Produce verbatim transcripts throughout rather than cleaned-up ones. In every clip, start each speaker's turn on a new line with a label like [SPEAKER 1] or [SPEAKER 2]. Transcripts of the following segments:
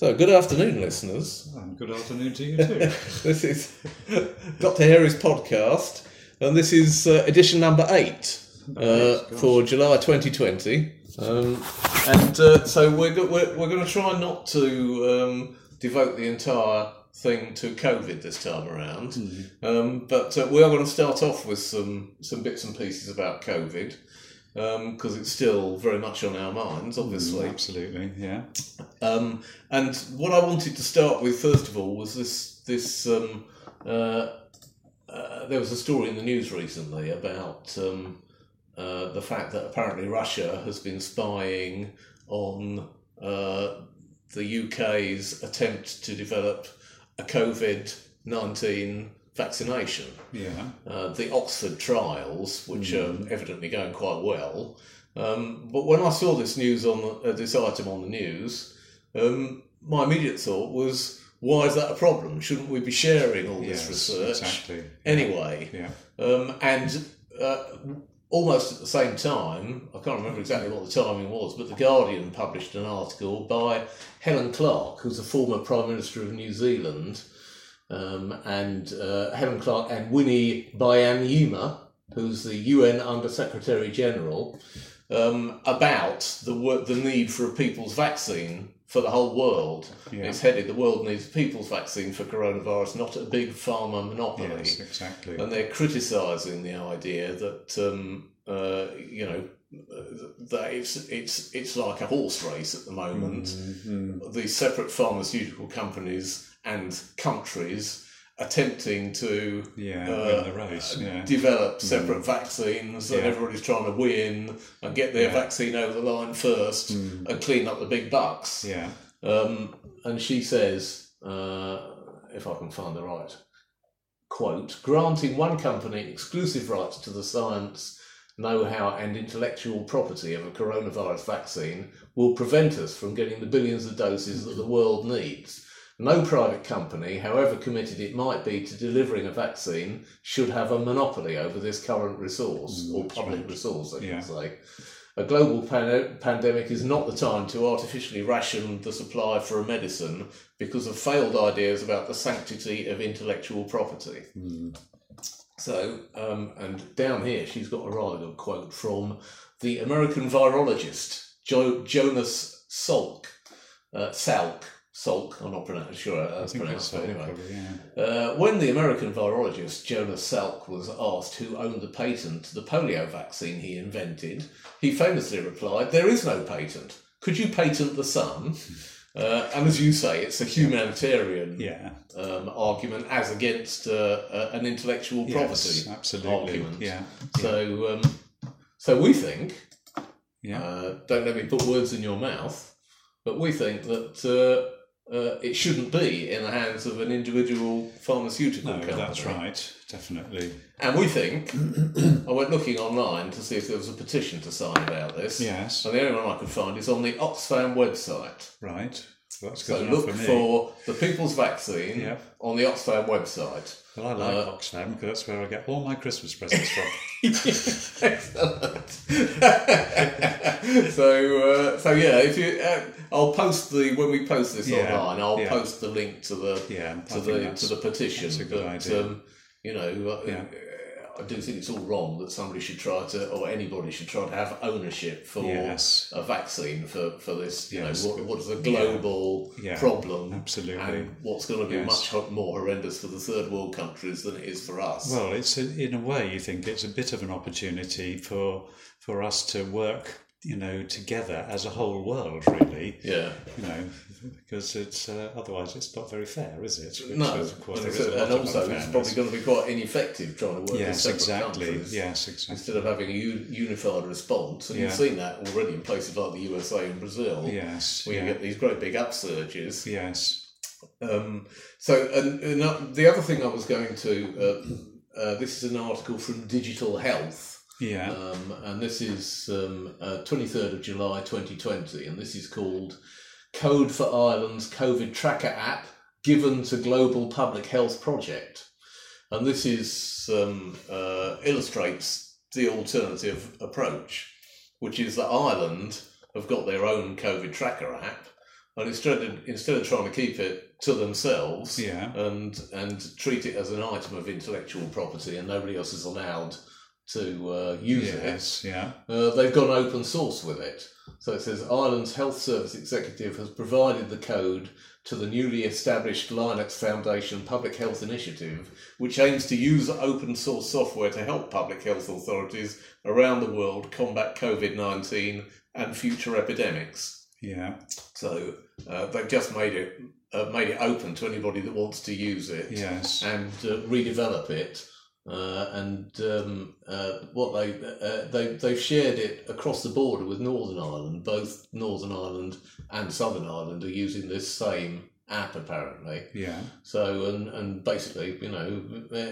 [SPEAKER 1] So, good afternoon, listeners.
[SPEAKER 2] And good afternoon to you too.
[SPEAKER 1] This is Doctor Harry's podcast, and this is uh, edition number eight uh, for July twenty twenty. Um, and uh, so we're, go- we're we're going to try not to um, devote the entire thing to COVID this time around, mm. um, but uh, we are going to start off with some some bits and pieces about COVID. Because um, it's still very much on our minds, obviously.
[SPEAKER 2] Mm, absolutely, yeah.
[SPEAKER 1] Um, and what I wanted to start with, first of all, was this. This um, uh, uh, there was a story in the news recently about um, uh, the fact that apparently Russia has been spying on uh, the U K's attempt to develop a COVID nineteen vaccination.
[SPEAKER 2] Yeah.
[SPEAKER 1] Uh, the Oxford trials, which mm. are evidently going quite well. Um, but when I saw this news on the, uh, this item on the news, um, my immediate thought was, why is that a problem? Shouldn't we be sharing all this
[SPEAKER 2] yes,
[SPEAKER 1] research
[SPEAKER 2] exactly.
[SPEAKER 1] anyway?
[SPEAKER 2] Yeah.
[SPEAKER 1] Um, and uh, almost at the same time, I can't remember exactly what the timing was, but The Guardian published an article by Helen Clark, who's a former Prime Minister of New Zealand, Um, and uh, Helen Clark and Winnie Byanyima, who's the U N Under Secretary General, um, about the work, the need for a people's vaccine for the whole world. Yeah. It's headed, the world needs a people's vaccine for coronavirus, not a big pharma monopoly.
[SPEAKER 2] Yes, exactly.
[SPEAKER 1] And they're criticising the idea that, um, uh, you know, that it's it's it's like a horse race at the moment. Mm-hmm. These separate pharmaceutical companies and countries attempting to
[SPEAKER 2] yeah,
[SPEAKER 1] uh,
[SPEAKER 2] win the race, yeah.
[SPEAKER 1] develop separate mm. vaccines, and yeah. everybody's trying to win and get their yeah. vaccine over the line first mm. and clean up the big bucks.
[SPEAKER 2] Yeah.
[SPEAKER 1] Um, and she says, uh, if I can find the right quote, granting one company exclusive rights to the science, know-how and intellectual property of a coronavirus vaccine will prevent us from getting the billions of doses that the world needs. No private company, however committed it might be to delivering a vaccine, should have a monopoly over this current resource, mm, or public right. resource, I should yeah. say. A global pan- pandemic is not the time to artificially ration the supply for a medicine because of failed ideas about the sanctity of intellectual property. Mm. So, um, and down here, she's got a rather good quote from the American virologist, jo- Jonas Salk, uh, Salk, Salk, I'm not pronounced, sure that's pronounced, but anyway. Probably, yeah. uh, when the American virologist Jonas Salk was asked who owned the patent to the polio vaccine he invented, he famously replied, "There is no patent. Could you patent the sun?" Uh, and as you say, it's a humanitarian
[SPEAKER 2] yeah.
[SPEAKER 1] um, argument as against uh, uh, an intellectual property
[SPEAKER 2] yes, absolutely.
[SPEAKER 1] argument.
[SPEAKER 2] Yeah.
[SPEAKER 1] So, um, so we think,
[SPEAKER 2] yeah.
[SPEAKER 1] uh, don't let me put words in your mouth, but we think that uh, Uh, it shouldn't be in the hands of an individual pharmaceutical
[SPEAKER 2] no,
[SPEAKER 1] company.
[SPEAKER 2] That's right, definitely.
[SPEAKER 1] And we think, I went looking online to see if there was a petition to sign about this.
[SPEAKER 2] Yes.
[SPEAKER 1] And the only one I could find is on the Oxfam website.
[SPEAKER 2] Right. That's
[SPEAKER 1] so
[SPEAKER 2] good
[SPEAKER 1] look
[SPEAKER 2] for, me.
[SPEAKER 1] for the People's Vaccine
[SPEAKER 2] yep.
[SPEAKER 1] on the Oxfam website.
[SPEAKER 2] Well, I like uh, Oxfam because that's where I get all my Christmas presents from.
[SPEAKER 1] Excellent. so, uh, so yeah, if you, uh, I'll post the when we post this
[SPEAKER 2] yeah,
[SPEAKER 1] online. I'll
[SPEAKER 2] yeah.
[SPEAKER 1] post the link to the
[SPEAKER 2] yeah,
[SPEAKER 1] to the to the petition.
[SPEAKER 2] That's a good
[SPEAKER 1] but,
[SPEAKER 2] idea.
[SPEAKER 1] Um, you know,
[SPEAKER 2] yeah.
[SPEAKER 1] I do think it's all wrong that somebody should try to, or anybody should try to have ownership for
[SPEAKER 2] yes.
[SPEAKER 1] a vaccine for, for this. You
[SPEAKER 2] yes.
[SPEAKER 1] know, what, what is a global
[SPEAKER 2] yeah. Yeah.
[SPEAKER 1] problem?
[SPEAKER 2] Absolutely.
[SPEAKER 1] And what's going to be
[SPEAKER 2] yes.
[SPEAKER 1] much more horrendous for the third world countries than it is for us.
[SPEAKER 2] Well, it's a, in a way, you think it's a bit of an opportunity for for us to work, you know, together as a whole world, really.
[SPEAKER 1] Yeah.
[SPEAKER 2] You know, because it's uh, otherwise it's not very fair, is it? Which
[SPEAKER 1] no.
[SPEAKER 2] is, of course,
[SPEAKER 1] and,
[SPEAKER 2] there is a lot
[SPEAKER 1] and
[SPEAKER 2] of
[SPEAKER 1] also it's probably going to be quite ineffective trying to work
[SPEAKER 2] yes,
[SPEAKER 1] with separate
[SPEAKER 2] exactly.
[SPEAKER 1] countries.
[SPEAKER 2] Yes, exactly.
[SPEAKER 1] Instead of having a u- unified response. And
[SPEAKER 2] yeah.
[SPEAKER 1] you've seen that already in places like the U S A and Brazil.
[SPEAKER 2] Yes.
[SPEAKER 1] Where
[SPEAKER 2] yeah.
[SPEAKER 1] you get these great big upsurges.
[SPEAKER 2] Yes.
[SPEAKER 1] Um, so, and, and the other thing I was going to, uh, uh, this is an article from Digital Health.
[SPEAKER 2] Yeah.
[SPEAKER 1] Um, and this is um, uh, twenty-third of July twenty twenty, and this is called Code for Ireland's COVID Tracker App Given to Global Public Health Project. And this is um, uh, illustrates the alternative approach, which is that Ireland have got their own COVID tracker app, and instead of, instead of trying to keep it to themselves
[SPEAKER 2] Yeah.
[SPEAKER 1] and and treat it as an item of intellectual property and nobody else is allowed to uh, use
[SPEAKER 2] Yes.
[SPEAKER 1] it,
[SPEAKER 2] Yeah.
[SPEAKER 1] uh, they've gone open source with it. So it says Ireland's Health Service Executive has provided the code to the newly established Linux Foundation Public Health Initiative, which aims to use open source software to help public health authorities around the world combat COVID nineteen and future epidemics.
[SPEAKER 2] Yeah.
[SPEAKER 1] So uh, they've just made it uh, made it open to anybody that wants to use it
[SPEAKER 2] Yes.
[SPEAKER 1] and uh, redevelop it. Uh, and um, uh, what they uh, they they've shared it across the border with Northern Ireland. Both Northern Ireland and Southern Ireland are using this same app apparently.
[SPEAKER 2] Yeah.
[SPEAKER 1] So and and basically, you know,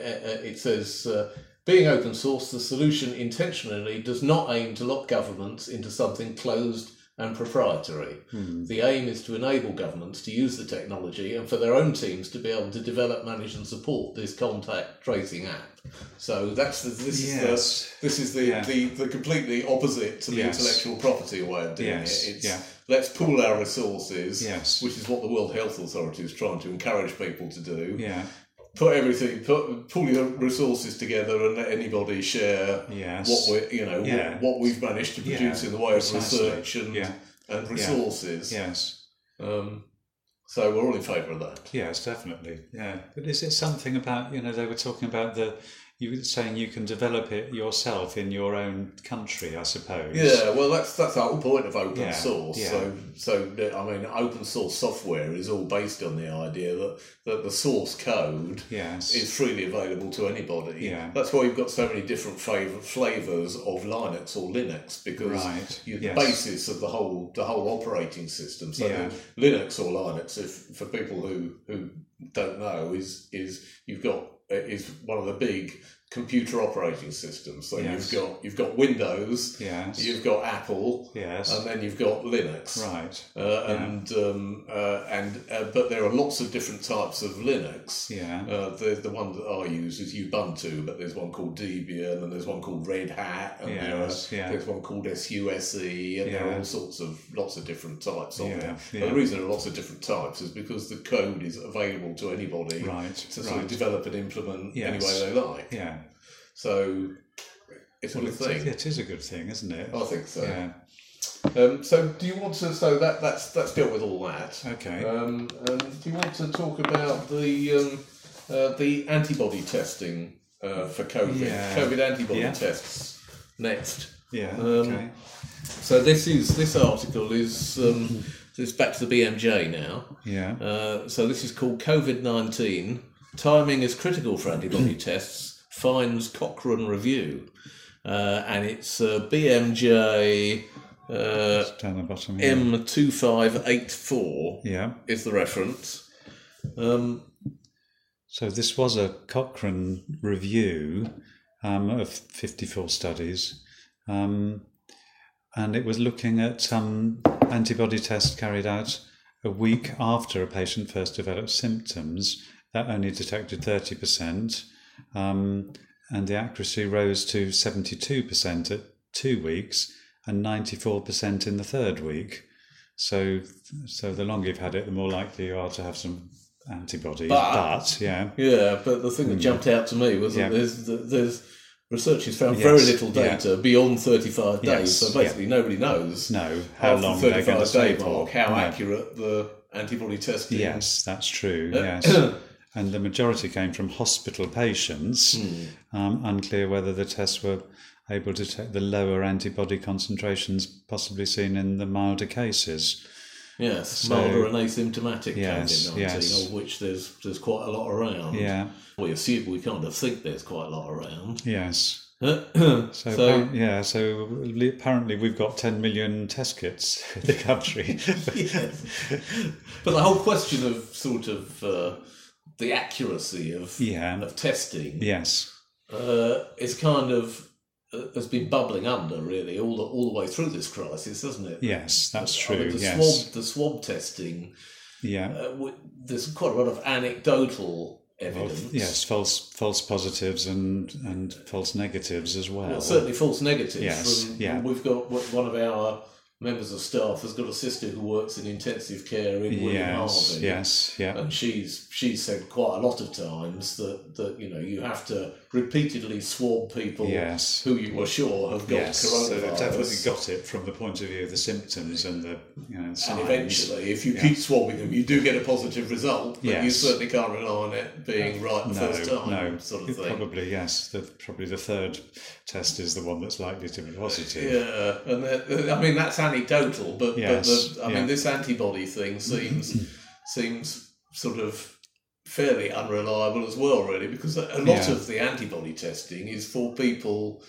[SPEAKER 1] it says uh, being open source, the solution intentionally does not aim to lock governments into something closed and proprietary.
[SPEAKER 2] Hmm.
[SPEAKER 1] The aim is to enable governments to use the technology and for their own teams to be able to develop, manage, and support this contact tracing app. So that's the, this
[SPEAKER 2] Yes.
[SPEAKER 1] is the this is the,
[SPEAKER 2] Yeah.
[SPEAKER 1] the, the completely opposite to the
[SPEAKER 2] Yes.
[SPEAKER 1] intellectual property way of doing
[SPEAKER 2] Yes.
[SPEAKER 1] it. It's
[SPEAKER 2] Yeah.
[SPEAKER 1] let's pool our resources,
[SPEAKER 2] Yes.
[SPEAKER 1] which is what the World Health Authority is trying to encourage people to do.
[SPEAKER 2] Yeah.
[SPEAKER 1] Put everything, put pool your resources together and let anybody share
[SPEAKER 2] Yes.
[SPEAKER 1] what we you know
[SPEAKER 2] Yeah.
[SPEAKER 1] what, what we've managed to produce
[SPEAKER 2] Yeah,
[SPEAKER 1] in the way of
[SPEAKER 2] precisely.
[SPEAKER 1] research and
[SPEAKER 2] Yeah.
[SPEAKER 1] and resources.
[SPEAKER 2] Yes.
[SPEAKER 1] Um, so we're all in favour of that.
[SPEAKER 2] Yes, definitely. Yeah. But is it something about, you know, they were talking about the, you were saying you can develop it yourself in your own country, I suppose.
[SPEAKER 1] Yeah, well, that's that's the whole point of open
[SPEAKER 2] Yeah,
[SPEAKER 1] source.
[SPEAKER 2] yeah.
[SPEAKER 1] So, so I mean, open source software is all based on the idea that, that the source code
[SPEAKER 2] Yes.
[SPEAKER 1] is freely available to anybody.
[SPEAKER 2] Yeah.
[SPEAKER 1] That's why you've got so many different flavor, flavors of Linux or Linux because
[SPEAKER 2] Right,
[SPEAKER 1] you, the
[SPEAKER 2] yes.
[SPEAKER 1] basis of the whole the whole operating system. So
[SPEAKER 2] Yeah.
[SPEAKER 1] the Linux or Linux, if for people who who don't know, is is you've got is one of the big computer operating systems. So
[SPEAKER 2] Yes.
[SPEAKER 1] you've got you've got Windows,
[SPEAKER 2] Yes.
[SPEAKER 1] you've got Apple,
[SPEAKER 2] Yes.
[SPEAKER 1] and then you've got Linux.
[SPEAKER 2] Right.
[SPEAKER 1] Uh,
[SPEAKER 2] Yeah.
[SPEAKER 1] and um, uh, and uh, but there are lots of different types of Linux.
[SPEAKER 2] Yeah.
[SPEAKER 1] Uh, the the one that I use is Ubuntu, but there's one called Debian, and there's one called Red Hat, and there
[SPEAKER 2] Yes,
[SPEAKER 1] are,
[SPEAKER 2] yeah.
[SPEAKER 1] there's one called S U S E, and there are
[SPEAKER 2] Yeah.
[SPEAKER 1] all sorts of lots of different types of
[SPEAKER 2] Yeah,
[SPEAKER 1] it.
[SPEAKER 2] yeah.
[SPEAKER 1] And the reason there are lots of different types is because the code is available to anybody
[SPEAKER 2] Right.
[SPEAKER 1] to sort
[SPEAKER 2] Right.
[SPEAKER 1] of develop and implement
[SPEAKER 2] Yes.
[SPEAKER 1] any way they like.
[SPEAKER 2] Yeah.
[SPEAKER 1] So it's a
[SPEAKER 2] Well,
[SPEAKER 1] good
[SPEAKER 2] it's,
[SPEAKER 1] thing.
[SPEAKER 2] it is a good thing, isn't it?
[SPEAKER 1] I think so.
[SPEAKER 2] Yeah.
[SPEAKER 1] Um, so do you want to? So that that's that's dealt with all that.
[SPEAKER 2] Okay.
[SPEAKER 1] Um, and do you want to talk about the um, uh, the antibody testing uh, for COVID?
[SPEAKER 2] Yeah.
[SPEAKER 1] COVID antibody
[SPEAKER 2] Yeah.
[SPEAKER 1] tests next.
[SPEAKER 2] Yeah.
[SPEAKER 1] um,
[SPEAKER 2] Okay.
[SPEAKER 1] So this is this article is um, this is back to the B M J now.
[SPEAKER 2] Yeah.
[SPEAKER 1] Uh, so this is called COVID nineteen. Timing is critical for antibody tests. Finds Cochrane review, uh, and it's uh, B M J. Uh,
[SPEAKER 2] It's down the bottom here.
[SPEAKER 1] M two five eight four
[SPEAKER 2] Yeah.
[SPEAKER 1] is the reference. Um,
[SPEAKER 2] So this was a Cochrane review um, of fifty-four studies, um, and it was looking at um, antibody tests carried out a week after a patient first developed symptoms. That only detected thirty percent, um, and the accuracy rose to seventy-two percent at two weeks and ninety-four percent in the third week. So, so the longer you've had it, the more likely you are to have some antibodies.
[SPEAKER 1] But-
[SPEAKER 2] But, yeah,
[SPEAKER 1] yeah, but the thing that jumped out to me was
[SPEAKER 2] Yeah.
[SPEAKER 1] that there's, there's research has found
[SPEAKER 2] Yes,
[SPEAKER 1] very little
[SPEAKER 2] yeah.
[SPEAKER 1] data beyond thirty-five days.
[SPEAKER 2] Yes,
[SPEAKER 1] So basically, nobody knows
[SPEAKER 2] no, how
[SPEAKER 1] after
[SPEAKER 2] long
[SPEAKER 1] the
[SPEAKER 2] they're going to
[SPEAKER 1] thirty-five
[SPEAKER 2] stay
[SPEAKER 1] day
[SPEAKER 2] for.
[SPEAKER 1] mark how
[SPEAKER 2] No.
[SPEAKER 1] accurate the antibody testing.
[SPEAKER 2] Yes, that's true.
[SPEAKER 1] Uh,
[SPEAKER 2] Yes, and the majority came from hospital patients.
[SPEAKER 1] Hmm.
[SPEAKER 2] Um, unclear whether the tests were able to detect the lower antibody concentrations possibly seen in the milder cases.
[SPEAKER 1] Yes,
[SPEAKER 2] So-
[SPEAKER 1] milder and asymptomatic
[SPEAKER 2] Yes,
[SPEAKER 1] COVID nineteen,
[SPEAKER 2] yes.
[SPEAKER 1] of which there's there's quite a lot around.
[SPEAKER 2] Yeah.
[SPEAKER 1] We assume we kind of think there's quite a lot around.
[SPEAKER 2] Yes.
[SPEAKER 1] so,
[SPEAKER 2] So, appar- yeah, so li- apparently we've got ten million test kits in the country.
[SPEAKER 1] yes. But the whole question of sort of uh, the accuracy of
[SPEAKER 2] Yeah.
[SPEAKER 1] of testing
[SPEAKER 2] Yes.
[SPEAKER 1] uh, is kind of uh, has been bubbling under really all the, all the way through this crisis, hasn't it?
[SPEAKER 2] Yes, that's
[SPEAKER 1] I
[SPEAKER 2] true.
[SPEAKER 1] mean, the
[SPEAKER 2] Yes.
[SPEAKER 1] swab the swab testing.
[SPEAKER 2] Yeah.
[SPEAKER 1] Uh, w- there's quite a lot of anecdotal
[SPEAKER 2] Well,
[SPEAKER 1] evidence.
[SPEAKER 2] yes, false false positives and, and false negatives as well.
[SPEAKER 1] Well, certainly false negatives.
[SPEAKER 2] Yes,
[SPEAKER 1] From,
[SPEAKER 2] yeah.
[SPEAKER 1] We've got one of our members of staff has got a sister who works in intensive care in William
[SPEAKER 2] Yes,
[SPEAKER 1] Harvey.
[SPEAKER 2] yes, yeah.
[SPEAKER 1] And she's she's said quite a lot of times that, that you know you have to repeatedly swab people
[SPEAKER 2] Yes.
[SPEAKER 1] who you were sure have got
[SPEAKER 2] Yes, so
[SPEAKER 1] coronavirus.
[SPEAKER 2] they've definitely got it from the point of view of the symptoms and the you know signs.
[SPEAKER 1] And eventually, if you
[SPEAKER 2] Yeah.
[SPEAKER 1] keep swabbing them, you do get a positive result, but you
[SPEAKER 2] Yes.
[SPEAKER 1] certainly can't rely on it being right the
[SPEAKER 2] no,
[SPEAKER 1] first time,
[SPEAKER 2] no,
[SPEAKER 1] sort of thing.
[SPEAKER 2] probably yes. The, probably the third test is the one that's likely to be positive.
[SPEAKER 1] Yeah, and the, I mean that's anecdotal, but,
[SPEAKER 2] Yes,
[SPEAKER 1] but the, I
[SPEAKER 2] yeah.
[SPEAKER 1] mean this antibody thing seems seems sort of fairly unreliable as well, really, because a lot
[SPEAKER 2] Yeah.
[SPEAKER 1] of the antibody testing is for people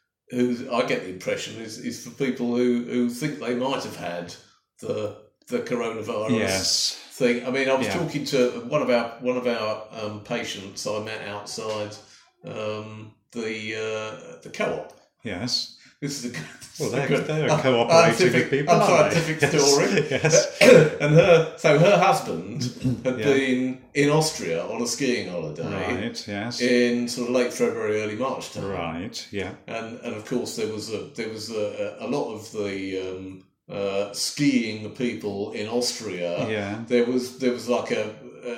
[SPEAKER 1] who I get the impression is, is for people who, who think they might have had the the coronavirus.
[SPEAKER 2] Yes.
[SPEAKER 1] Thing. I mean, I was
[SPEAKER 2] Yeah.
[SPEAKER 1] talking to one of our one of our um, patients I met outside um, the uh, the co-op.
[SPEAKER 2] Yes.
[SPEAKER 1] This is a, this
[SPEAKER 2] Well,
[SPEAKER 1] is a
[SPEAKER 2] they're,
[SPEAKER 1] good
[SPEAKER 2] they're
[SPEAKER 1] un-
[SPEAKER 2] cooperating
[SPEAKER 1] unscientific-
[SPEAKER 2] people, aren't they?
[SPEAKER 1] unscientific
[SPEAKER 2] Yes.
[SPEAKER 1] story.
[SPEAKER 2] Yes.
[SPEAKER 1] And her, so her husband had
[SPEAKER 2] Yeah.
[SPEAKER 1] been in Austria on a skiing holiday
[SPEAKER 2] Right. Yes.
[SPEAKER 1] in sort of late February, early March time.
[SPEAKER 2] Right. Yeah.
[SPEAKER 1] And and of course there was a there was a, a lot of the um, uh, skiing people in Austria.
[SPEAKER 2] Yeah.
[SPEAKER 1] There was there was like a, a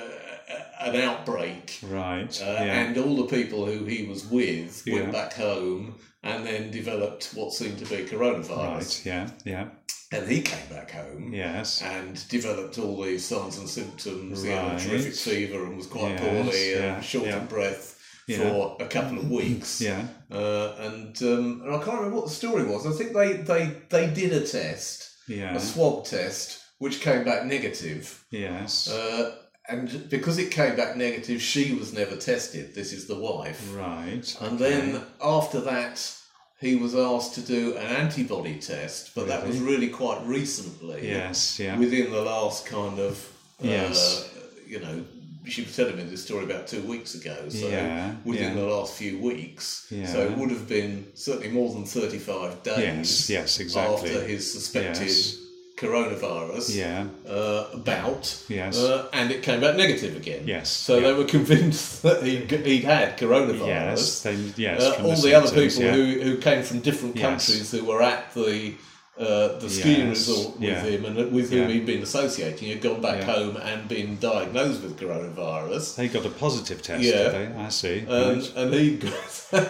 [SPEAKER 1] an outbreak,
[SPEAKER 2] Right.
[SPEAKER 1] uh,
[SPEAKER 2] yeah.
[SPEAKER 1] and all the people who he was with
[SPEAKER 2] Yeah.
[SPEAKER 1] went back home and then developed what seemed to be coronavirus.
[SPEAKER 2] Right. Yeah. Yeah.
[SPEAKER 1] And he came back home
[SPEAKER 2] Yes.
[SPEAKER 1] and developed all these signs and symptoms. He had a
[SPEAKER 2] Right.
[SPEAKER 1] terrific fever and was quite
[SPEAKER 2] Yes,
[SPEAKER 1] poorly and
[SPEAKER 2] yeah,
[SPEAKER 1] short
[SPEAKER 2] yeah.
[SPEAKER 1] of breath
[SPEAKER 2] Yeah.
[SPEAKER 1] for a couple of weeks.
[SPEAKER 2] Yeah.
[SPEAKER 1] Uh, and, um, and I can't remember what the story was. I think they, they, they did a test,
[SPEAKER 2] Yeah.
[SPEAKER 1] a swab test, which came back negative.
[SPEAKER 2] Yes.
[SPEAKER 1] Uh, and because it came back negative, she was never tested. This is the wife.
[SPEAKER 2] Right.
[SPEAKER 1] And
[SPEAKER 2] okay.
[SPEAKER 1] then after that, he was asked to do an antibody test, but that was really quite recently.
[SPEAKER 2] Yes. Yeah.
[SPEAKER 1] Within the last kind of, uh,
[SPEAKER 2] Yes.
[SPEAKER 1] you know, she was telling me this story about two weeks ago. So
[SPEAKER 2] Yeah,
[SPEAKER 1] within
[SPEAKER 2] yeah.
[SPEAKER 1] the last few weeks.
[SPEAKER 2] Yeah.
[SPEAKER 1] So it would have been certainly more than thirty-five days
[SPEAKER 2] Yes. Yes. Exactly.
[SPEAKER 1] after his suspected
[SPEAKER 2] Yes.
[SPEAKER 1] coronavirus
[SPEAKER 2] Yeah.
[SPEAKER 1] uh, bout.
[SPEAKER 2] Yes.
[SPEAKER 1] Uh, and it came back negative again.
[SPEAKER 2] Yes.
[SPEAKER 1] So
[SPEAKER 2] yeah.
[SPEAKER 1] they were convinced that he'd, he'd had coronavirus.
[SPEAKER 2] Yes. They, yes.
[SPEAKER 1] Uh,
[SPEAKER 2] from
[SPEAKER 1] all the,
[SPEAKER 2] the,
[SPEAKER 1] other
[SPEAKER 2] symptoms,
[SPEAKER 1] people
[SPEAKER 2] yeah.
[SPEAKER 1] who, who came from different
[SPEAKER 2] Yes.
[SPEAKER 1] countries who were at the uh, the skiing
[SPEAKER 2] Yes,
[SPEAKER 1] resort with
[SPEAKER 2] yeah.
[SPEAKER 1] him and with whom
[SPEAKER 2] Yeah.
[SPEAKER 1] he'd been associating had gone back
[SPEAKER 2] Yeah.
[SPEAKER 1] home and been diagnosed with coronavirus.
[SPEAKER 2] They got a positive test.
[SPEAKER 1] Yeah.
[SPEAKER 2] Did they? I see.
[SPEAKER 1] And,
[SPEAKER 2] right.
[SPEAKER 1] and he got.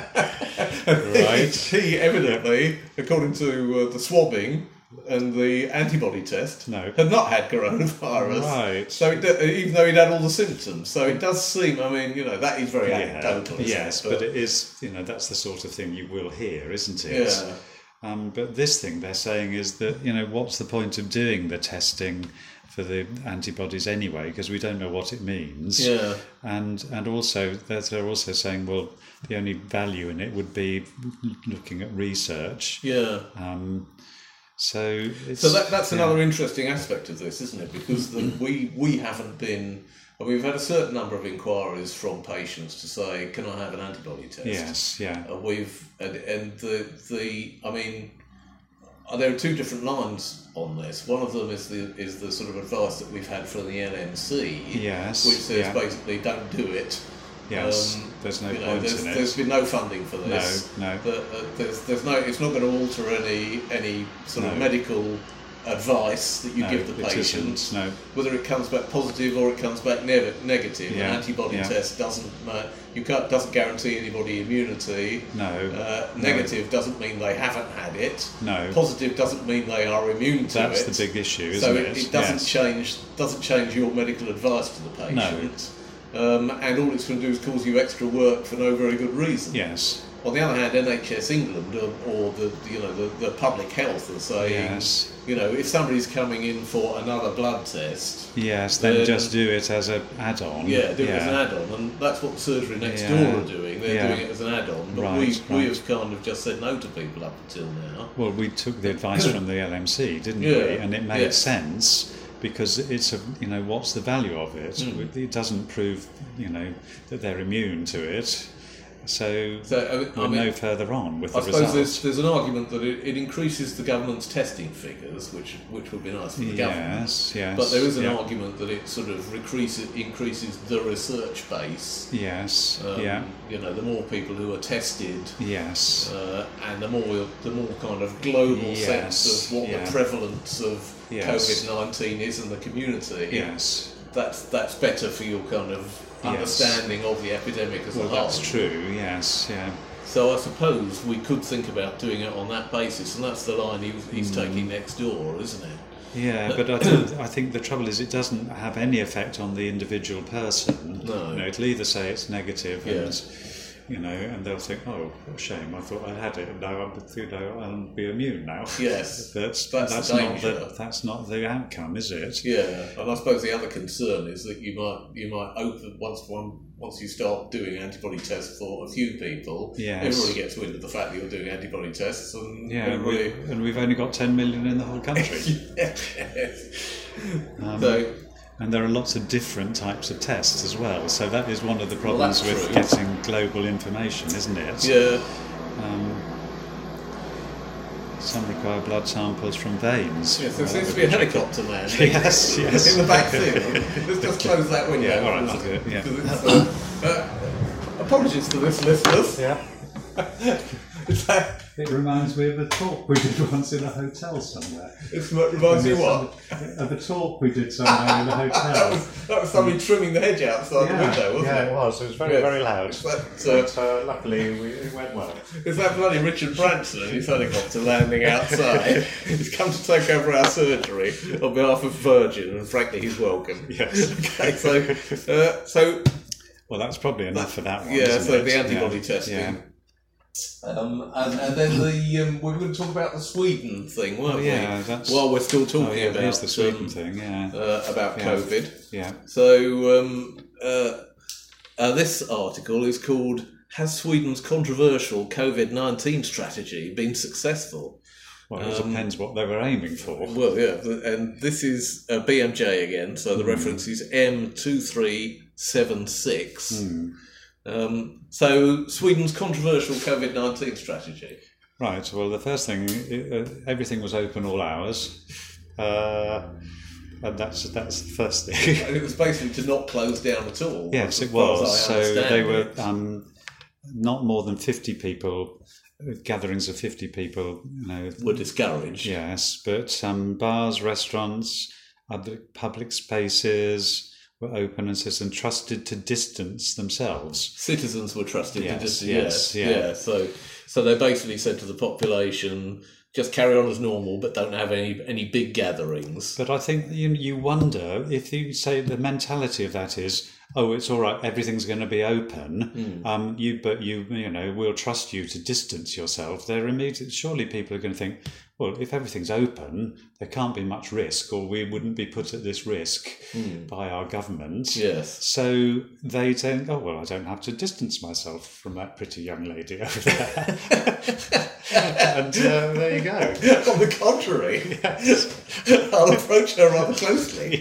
[SPEAKER 1] and
[SPEAKER 2] Right.
[SPEAKER 1] he, he evidently, according to uh, the swabbing and the antibody test,
[SPEAKER 2] No.
[SPEAKER 1] had not had coronavirus.
[SPEAKER 2] Right.
[SPEAKER 1] So it, do- even though he'd had all the symptoms, so it does seem. I mean, you know, that is very anecdotal. isn't
[SPEAKER 2] Yes,
[SPEAKER 1] it?
[SPEAKER 2] but it is. You know, that's the sort of thing you will hear, isn't it?
[SPEAKER 1] yeah.
[SPEAKER 2] Um, but this thing they're saying is that, you know, what's the point of doing the testing for the antibodies anyway? Because we don't know what it means.
[SPEAKER 1] Yeah.
[SPEAKER 2] And and also they're, they're also saying, well, the only value in it would be looking at research.
[SPEAKER 1] Yeah.
[SPEAKER 2] Um, so it's,
[SPEAKER 1] So that, that's
[SPEAKER 2] yeah.
[SPEAKER 1] another interesting aspect of this, isn't it? Because the, we we haven't been. Well, we've had a certain number of inquiries from patients to say, "Can I have an antibody test?"
[SPEAKER 2] Yes, yeah.
[SPEAKER 1] Uh, we've and, and the the I mean, uh, there are two different lines on this. One of them is the is the sort of advice that we've had from the L M C,
[SPEAKER 2] Yes,
[SPEAKER 1] which says
[SPEAKER 2] yeah.
[SPEAKER 1] basically don't do it.
[SPEAKER 2] Yes,
[SPEAKER 1] Um,
[SPEAKER 2] there's no
[SPEAKER 1] you know,
[SPEAKER 2] point
[SPEAKER 1] there's,
[SPEAKER 2] in it.
[SPEAKER 1] there's been no funding for this.
[SPEAKER 2] No, no.
[SPEAKER 1] That, uh, there's, there's no. It's not going to alter any any sort of
[SPEAKER 2] No.
[SPEAKER 1] medical advice that you
[SPEAKER 2] No,
[SPEAKER 1] give the
[SPEAKER 2] it
[SPEAKER 1] patient.
[SPEAKER 2] isn't, no.
[SPEAKER 1] Whether it comes back positive or it comes back ne- negative,
[SPEAKER 2] Yeah,
[SPEAKER 1] an antibody
[SPEAKER 2] yeah.
[SPEAKER 1] test doesn't uh, you can't doesn't guarantee anybody immunity.
[SPEAKER 2] No.
[SPEAKER 1] Uh,
[SPEAKER 2] no.
[SPEAKER 1] negative doesn't mean they haven't had it.
[SPEAKER 2] No.
[SPEAKER 1] Positive doesn't mean they are immune to
[SPEAKER 2] That's
[SPEAKER 1] it.
[SPEAKER 2] the big issue, isn't
[SPEAKER 1] so
[SPEAKER 2] it?
[SPEAKER 1] it, it doesn't
[SPEAKER 2] Yes.
[SPEAKER 1] change doesn't change your medical advice to the patient. Um, and all it's going to do is cause you extra work for no very good reason.
[SPEAKER 2] Yes.
[SPEAKER 1] On the other hand, N H S England or, or the you know the, the public health are saying,
[SPEAKER 2] Yes.
[SPEAKER 1] you know, if somebody's coming in for another blood test,
[SPEAKER 2] Yes, then
[SPEAKER 1] Then-
[SPEAKER 2] just do it as an add-on.
[SPEAKER 1] yeah, do it as an add-on, and that's what the surgery next
[SPEAKER 2] Yeah.
[SPEAKER 1] door are doing. They're
[SPEAKER 2] Yeah.
[SPEAKER 1] doing it as an add-on, but
[SPEAKER 2] Right,
[SPEAKER 1] we we
[SPEAKER 2] right.
[SPEAKER 1] have kind of just said no to people up until now.
[SPEAKER 2] Well, we took the advice from the L M C, didn't
[SPEAKER 1] Yeah,
[SPEAKER 2] we? And it made
[SPEAKER 1] yes.
[SPEAKER 2] sense because it's a, you know, what's the value of it?
[SPEAKER 1] Mm.
[SPEAKER 2] It doesn't prove, you know, that they're immune to it. So,
[SPEAKER 1] So I mean,
[SPEAKER 2] we're
[SPEAKER 1] I mean,
[SPEAKER 2] no further on with
[SPEAKER 1] I
[SPEAKER 2] the
[SPEAKER 1] suppose
[SPEAKER 2] results.
[SPEAKER 1] there's, there's an argument that it, it increases the government's testing figures, which which would be nice for the government.
[SPEAKER 2] Yes, yes.
[SPEAKER 1] But there is an
[SPEAKER 2] yeah.
[SPEAKER 1] argument that it sort of increases increases the research base.
[SPEAKER 2] Yes,
[SPEAKER 1] Um,
[SPEAKER 2] yeah,
[SPEAKER 1] You know, the more people who are tested,
[SPEAKER 2] yes,
[SPEAKER 1] uh, and the more the more kind of global
[SPEAKER 2] Yes,
[SPEAKER 1] sense of what
[SPEAKER 2] yeah.
[SPEAKER 1] the prevalence of
[SPEAKER 2] Yes.
[SPEAKER 1] COVID nineteen is in the community.
[SPEAKER 2] yes.
[SPEAKER 1] That's that's better for your kind of
[SPEAKER 2] Yes.
[SPEAKER 1] understanding of the epidemic as
[SPEAKER 2] Well,
[SPEAKER 1] a whole.
[SPEAKER 2] that's true. Yes, yeah.
[SPEAKER 1] So I suppose we could think about doing it on that basis, and that's the line he, he's
[SPEAKER 2] Hmm.
[SPEAKER 1] taking next door, isn't it?
[SPEAKER 2] Yeah, but I think, I think the trouble is it doesn't have any effect on the individual person.
[SPEAKER 1] No.
[SPEAKER 2] You know, it'll either say it's negative
[SPEAKER 1] Yeah.
[SPEAKER 2] and, you know, and they'll think, oh, what a shame, I thought I had it, and now I'm, you know, I'll be immune now.
[SPEAKER 1] Yes,
[SPEAKER 2] That's,
[SPEAKER 1] that's
[SPEAKER 2] that's,
[SPEAKER 1] the
[SPEAKER 2] not
[SPEAKER 1] danger.
[SPEAKER 2] the, that's not the outcome, is it?
[SPEAKER 1] Yeah, and I suppose the other concern is that you might you might open once one once you start doing antibody tests for a few people,
[SPEAKER 2] Yes.
[SPEAKER 1] everybody gets wind of the fact that you're doing antibody tests, and
[SPEAKER 2] Yeah, and, we,
[SPEAKER 1] everybody.
[SPEAKER 2] and we've only got ten million in the whole country.
[SPEAKER 1] Yes.
[SPEAKER 2] Um,
[SPEAKER 1] So
[SPEAKER 2] And there are lots of different types of tests as well. So that is one of the
[SPEAKER 1] Well,
[SPEAKER 2] problems
[SPEAKER 1] that's
[SPEAKER 2] with
[SPEAKER 1] true.
[SPEAKER 2] getting global information, isn't it?
[SPEAKER 1] yeah,
[SPEAKER 2] Um, some require blood samples from veins.
[SPEAKER 1] yes, there
[SPEAKER 2] Well,
[SPEAKER 1] seems
[SPEAKER 2] that
[SPEAKER 1] to be a
[SPEAKER 2] would
[SPEAKER 1] helicopter man.
[SPEAKER 2] Yes, yes.
[SPEAKER 1] In the back field. Let's just close that window.
[SPEAKER 2] Yeah, all right, I'll do it, yeah.
[SPEAKER 1] 'Cause it's, uh, uh, apologies to this, listeners.
[SPEAKER 2] Yeah.
[SPEAKER 1] Is that,
[SPEAKER 2] It reminds me of a talk we did once in a hotel somewhere.
[SPEAKER 1] it's what reminds you what?
[SPEAKER 2] Of a talk we did somewhere in a
[SPEAKER 1] That
[SPEAKER 2] hotel.
[SPEAKER 1] was, that was somebody trimming the hedge outside the window, wasn't
[SPEAKER 3] yeah,
[SPEAKER 1] it?
[SPEAKER 3] it was. It was very,
[SPEAKER 1] Yes.
[SPEAKER 3] very loud.
[SPEAKER 1] Is that, uh,
[SPEAKER 3] But uh, luckily, we, it went well.
[SPEAKER 1] is that bloody Richard Branson and his helicopter landing outside? He's come to take over our surgery on behalf of Virgin, and frankly, he's welcome.
[SPEAKER 2] Yes.
[SPEAKER 1] Okay, so, uh, so
[SPEAKER 2] Well, that's probably enough for that one.
[SPEAKER 1] yeah,
[SPEAKER 2] isn't
[SPEAKER 1] so
[SPEAKER 2] it?
[SPEAKER 1] the antibody
[SPEAKER 2] Yeah.
[SPEAKER 1] testing.
[SPEAKER 2] Yeah.
[SPEAKER 1] Um, and, and then the um, we were going to talk about the Sweden thing, weren't
[SPEAKER 2] Oh, yeah,
[SPEAKER 1] we?
[SPEAKER 2] that's-
[SPEAKER 1] While we're still talking
[SPEAKER 2] Oh, yeah,
[SPEAKER 1] about
[SPEAKER 2] here's the Sweden
[SPEAKER 1] um,
[SPEAKER 2] thing, yeah.
[SPEAKER 1] uh, about
[SPEAKER 2] Yeah.
[SPEAKER 1] COVID.
[SPEAKER 2] Yeah.
[SPEAKER 1] So um, uh, uh, this article is called "Has Sweden's controversial COVID nineteen strategy been successful?"
[SPEAKER 2] Well, it
[SPEAKER 1] Um,
[SPEAKER 2] depends what they were aiming for.
[SPEAKER 1] Well, yeah, th- and this is uh, B M J again. So the
[SPEAKER 2] Hmm.
[SPEAKER 1] reference is M two three seven six.
[SPEAKER 2] Hmm.
[SPEAKER 1] Um, so Sweden's controversial COVID nineteen strategy.
[SPEAKER 2] Right. Well, the first thing, it, uh, everything was open all hours, uh, and that's that's the first thing.
[SPEAKER 1] And it was basically to not close down at all.
[SPEAKER 2] Yes,
[SPEAKER 1] as
[SPEAKER 2] it
[SPEAKER 1] far as
[SPEAKER 2] was.
[SPEAKER 1] I
[SPEAKER 2] So
[SPEAKER 1] understand
[SPEAKER 2] they were
[SPEAKER 1] it.
[SPEAKER 2] um, not more than fifty people, uh, gatherings of fifty people. You know,
[SPEAKER 1] were discouraged.
[SPEAKER 2] yes, but um, bars, restaurants, other public spaces were open and system trusted to distance themselves.
[SPEAKER 1] Citizens were trusted
[SPEAKER 2] Yes,
[SPEAKER 1] to just
[SPEAKER 2] yes,
[SPEAKER 1] yeah,
[SPEAKER 2] yeah.
[SPEAKER 1] yeah. So so they basically said to the population, just carry on as normal, but don't have any any big gatherings.
[SPEAKER 2] But I think you you wonder if you say the mentality of that is, oh, it's all right, everything's going to be open. Um, you, but you, you know, we'll trust you to distance yourself. They're immediate. Surely people are going to think, well, if everything's open, there can't be much risk, or we wouldn't be put at this risk by our government.
[SPEAKER 1] Yes.
[SPEAKER 2] So they think, oh well, I don't have to distance myself from that pretty young lady over there. And uh, there you go.
[SPEAKER 1] On the contrary, I'll approach her rather closely.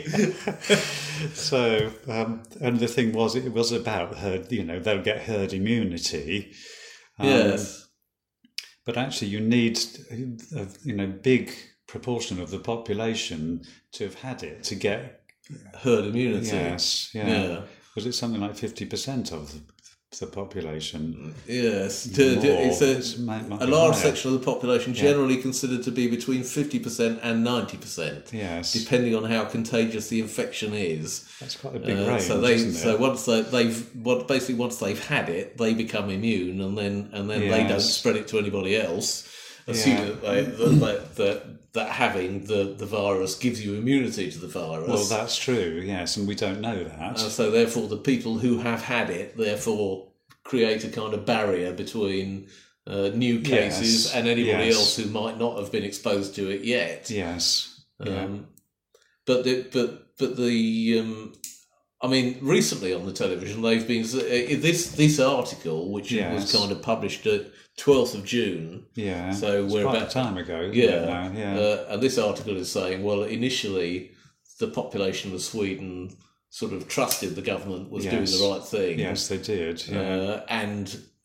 [SPEAKER 2] So, um, and the thing was, it was about herd, you know, they'll get herd immunity. Um,
[SPEAKER 1] Yes.
[SPEAKER 2] But actually, you need a you know big proportion of the population to have had it to get.
[SPEAKER 1] Herd immunity.
[SPEAKER 2] Yes, yeah.
[SPEAKER 1] Yeah.
[SPEAKER 2] Was it something like fifty percent of the, the population?
[SPEAKER 1] Yes. To, to,
[SPEAKER 2] More.
[SPEAKER 1] it's a,
[SPEAKER 2] It's might- might
[SPEAKER 1] a
[SPEAKER 2] be
[SPEAKER 1] large
[SPEAKER 2] higher.
[SPEAKER 1] section of the population generally considered to be between fifty percent and ninety percent.
[SPEAKER 2] Yes,
[SPEAKER 1] Depending on how contagious the infection is.
[SPEAKER 2] that's quite a big
[SPEAKER 1] Uh,
[SPEAKER 2] range,
[SPEAKER 1] so they,
[SPEAKER 2] isn't it?
[SPEAKER 1] so once they, they've, what basically once they've had it, they become immune, and then and then they don't
[SPEAKER 2] Yes.
[SPEAKER 1] spread it to anybody else. Assuming
[SPEAKER 2] Yeah.
[SPEAKER 1] that, they, that, that, that that having the, the virus gives you immunity to the virus.
[SPEAKER 2] well, that's true. Yes, and we don't know that.
[SPEAKER 1] And so therefore, the people who have had it, therefore, create a kind of barrier between uh, new cases
[SPEAKER 2] Yes.
[SPEAKER 1] and anybody
[SPEAKER 2] Yes.
[SPEAKER 1] else who might not have been exposed to it yet.
[SPEAKER 2] Yes. Yeah.
[SPEAKER 1] Um, but the, but but the um, I mean, recently on the television they've been uh, this this article, which
[SPEAKER 2] Yes.
[SPEAKER 1] was kind of published at twelfth of June.
[SPEAKER 2] Yeah.
[SPEAKER 1] So
[SPEAKER 2] it's
[SPEAKER 1] we're
[SPEAKER 2] quite
[SPEAKER 1] about
[SPEAKER 2] a time ago. isn't
[SPEAKER 1] Yeah,
[SPEAKER 2] it, now? Yeah.
[SPEAKER 1] Uh, and this article is saying, well, initially the population of Sweden sort of trusted the government was doing
[SPEAKER 2] Yes.
[SPEAKER 1] the right thing.
[SPEAKER 2] yes, they did. Yeah.
[SPEAKER 1] Uh, and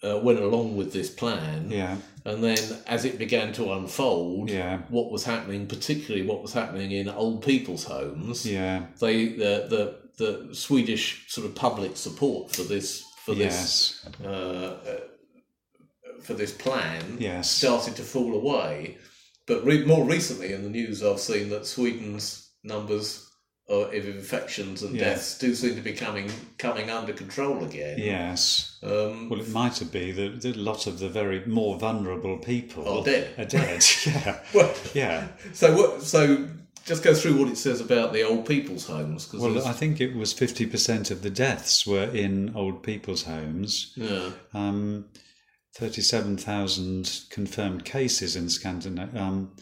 [SPEAKER 1] uh, went along with this plan.
[SPEAKER 2] Yeah.
[SPEAKER 1] And then as it began to unfold,
[SPEAKER 2] Yeah.
[SPEAKER 1] what was happening, particularly what was happening in old people's homes,
[SPEAKER 2] Yeah.
[SPEAKER 1] they the the, the Swedish sort of public support for this for this
[SPEAKER 2] Yes.
[SPEAKER 1] uh, uh, for this plan
[SPEAKER 2] Yes.
[SPEAKER 1] started to fall away. But re- more recently in the news, I've seen that Sweden's numbers of infections and
[SPEAKER 2] Yeah.
[SPEAKER 1] deaths do seem to be coming coming under control again.
[SPEAKER 2] Yes.
[SPEAKER 1] Um,
[SPEAKER 2] Well, it might have been that that a lot of the very more vulnerable people
[SPEAKER 1] Are dead.
[SPEAKER 2] Are dead. Yeah.
[SPEAKER 1] well,
[SPEAKER 2] Yeah.
[SPEAKER 1] So what? So just go through what it says about the old people's homes. Cause
[SPEAKER 2] Well,
[SPEAKER 1] there's-
[SPEAKER 2] I think it was fifty percent of the deaths were in old people's homes.
[SPEAKER 1] yeah,
[SPEAKER 2] Um, thirty-seven thousand confirmed cases in Scandinavia. Um,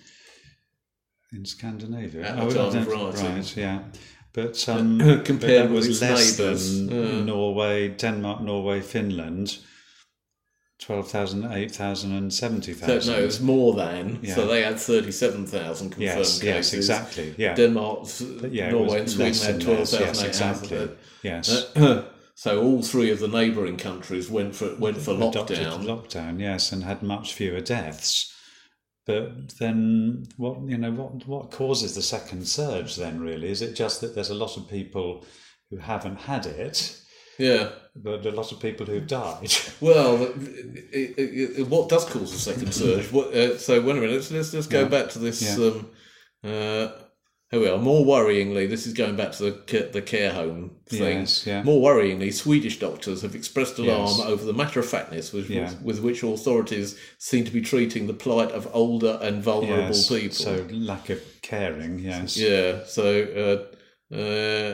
[SPEAKER 2] in Scandinavia,
[SPEAKER 1] At the
[SPEAKER 2] Oh,
[SPEAKER 1] time
[SPEAKER 2] I
[SPEAKER 1] of
[SPEAKER 2] don't-
[SPEAKER 1] writing.
[SPEAKER 2] right? Yeah, but um,
[SPEAKER 1] Compared
[SPEAKER 2] but that
[SPEAKER 1] with
[SPEAKER 2] was
[SPEAKER 1] its
[SPEAKER 2] less
[SPEAKER 1] neighbours.
[SPEAKER 2] than
[SPEAKER 1] Yeah.
[SPEAKER 2] Norway, Denmark, Norway, Finland. twelve thousand, eight thousand, and seventy
[SPEAKER 1] so,
[SPEAKER 2] thousand.
[SPEAKER 1] no, it was more than.
[SPEAKER 2] Yeah.
[SPEAKER 1] So they had thirty-seven thousand confirmed
[SPEAKER 2] Yes,
[SPEAKER 1] cases.
[SPEAKER 2] yes, exactly. Yeah,
[SPEAKER 1] Denmark,
[SPEAKER 2] yeah, it
[SPEAKER 1] Norway, and
[SPEAKER 2] was
[SPEAKER 1] Sweden
[SPEAKER 2] less
[SPEAKER 1] had
[SPEAKER 2] than
[SPEAKER 1] twelve
[SPEAKER 2] less.
[SPEAKER 1] thousand
[SPEAKER 2] Yes,
[SPEAKER 1] eight hundred.
[SPEAKER 2] exactly. Yes.
[SPEAKER 1] Uh, so all three of the neighbouring countries went for went for
[SPEAKER 2] Adopted
[SPEAKER 1] lockdown.
[SPEAKER 2] lockdown, yes, and had much fewer deaths. But then, what you know, what what causes the second surge? Then, really, is it just that there's a lot of people who haven't had it,
[SPEAKER 1] Yeah.
[SPEAKER 2] but a lot of people who've died?
[SPEAKER 1] Well, it, it, it, what does cause a second surge? What, uh, so, wait a minute. Let's let's, let's go
[SPEAKER 2] Yeah.
[SPEAKER 1] back to this.
[SPEAKER 2] Yeah.
[SPEAKER 1] Um, uh, here we are. More worryingly, this is going back to the ca- the care home thing.
[SPEAKER 2] Yes, yeah.
[SPEAKER 1] More worryingly, Swedish doctors have expressed alarm
[SPEAKER 2] Yes.
[SPEAKER 1] over the matter-of-factness with,
[SPEAKER 2] Yeah.
[SPEAKER 1] with, with which authorities seem to be treating the plight of older and vulnerable
[SPEAKER 2] Yes,
[SPEAKER 1] people.
[SPEAKER 2] so lack of caring, yes.
[SPEAKER 1] Yeah. So. Uh, uh,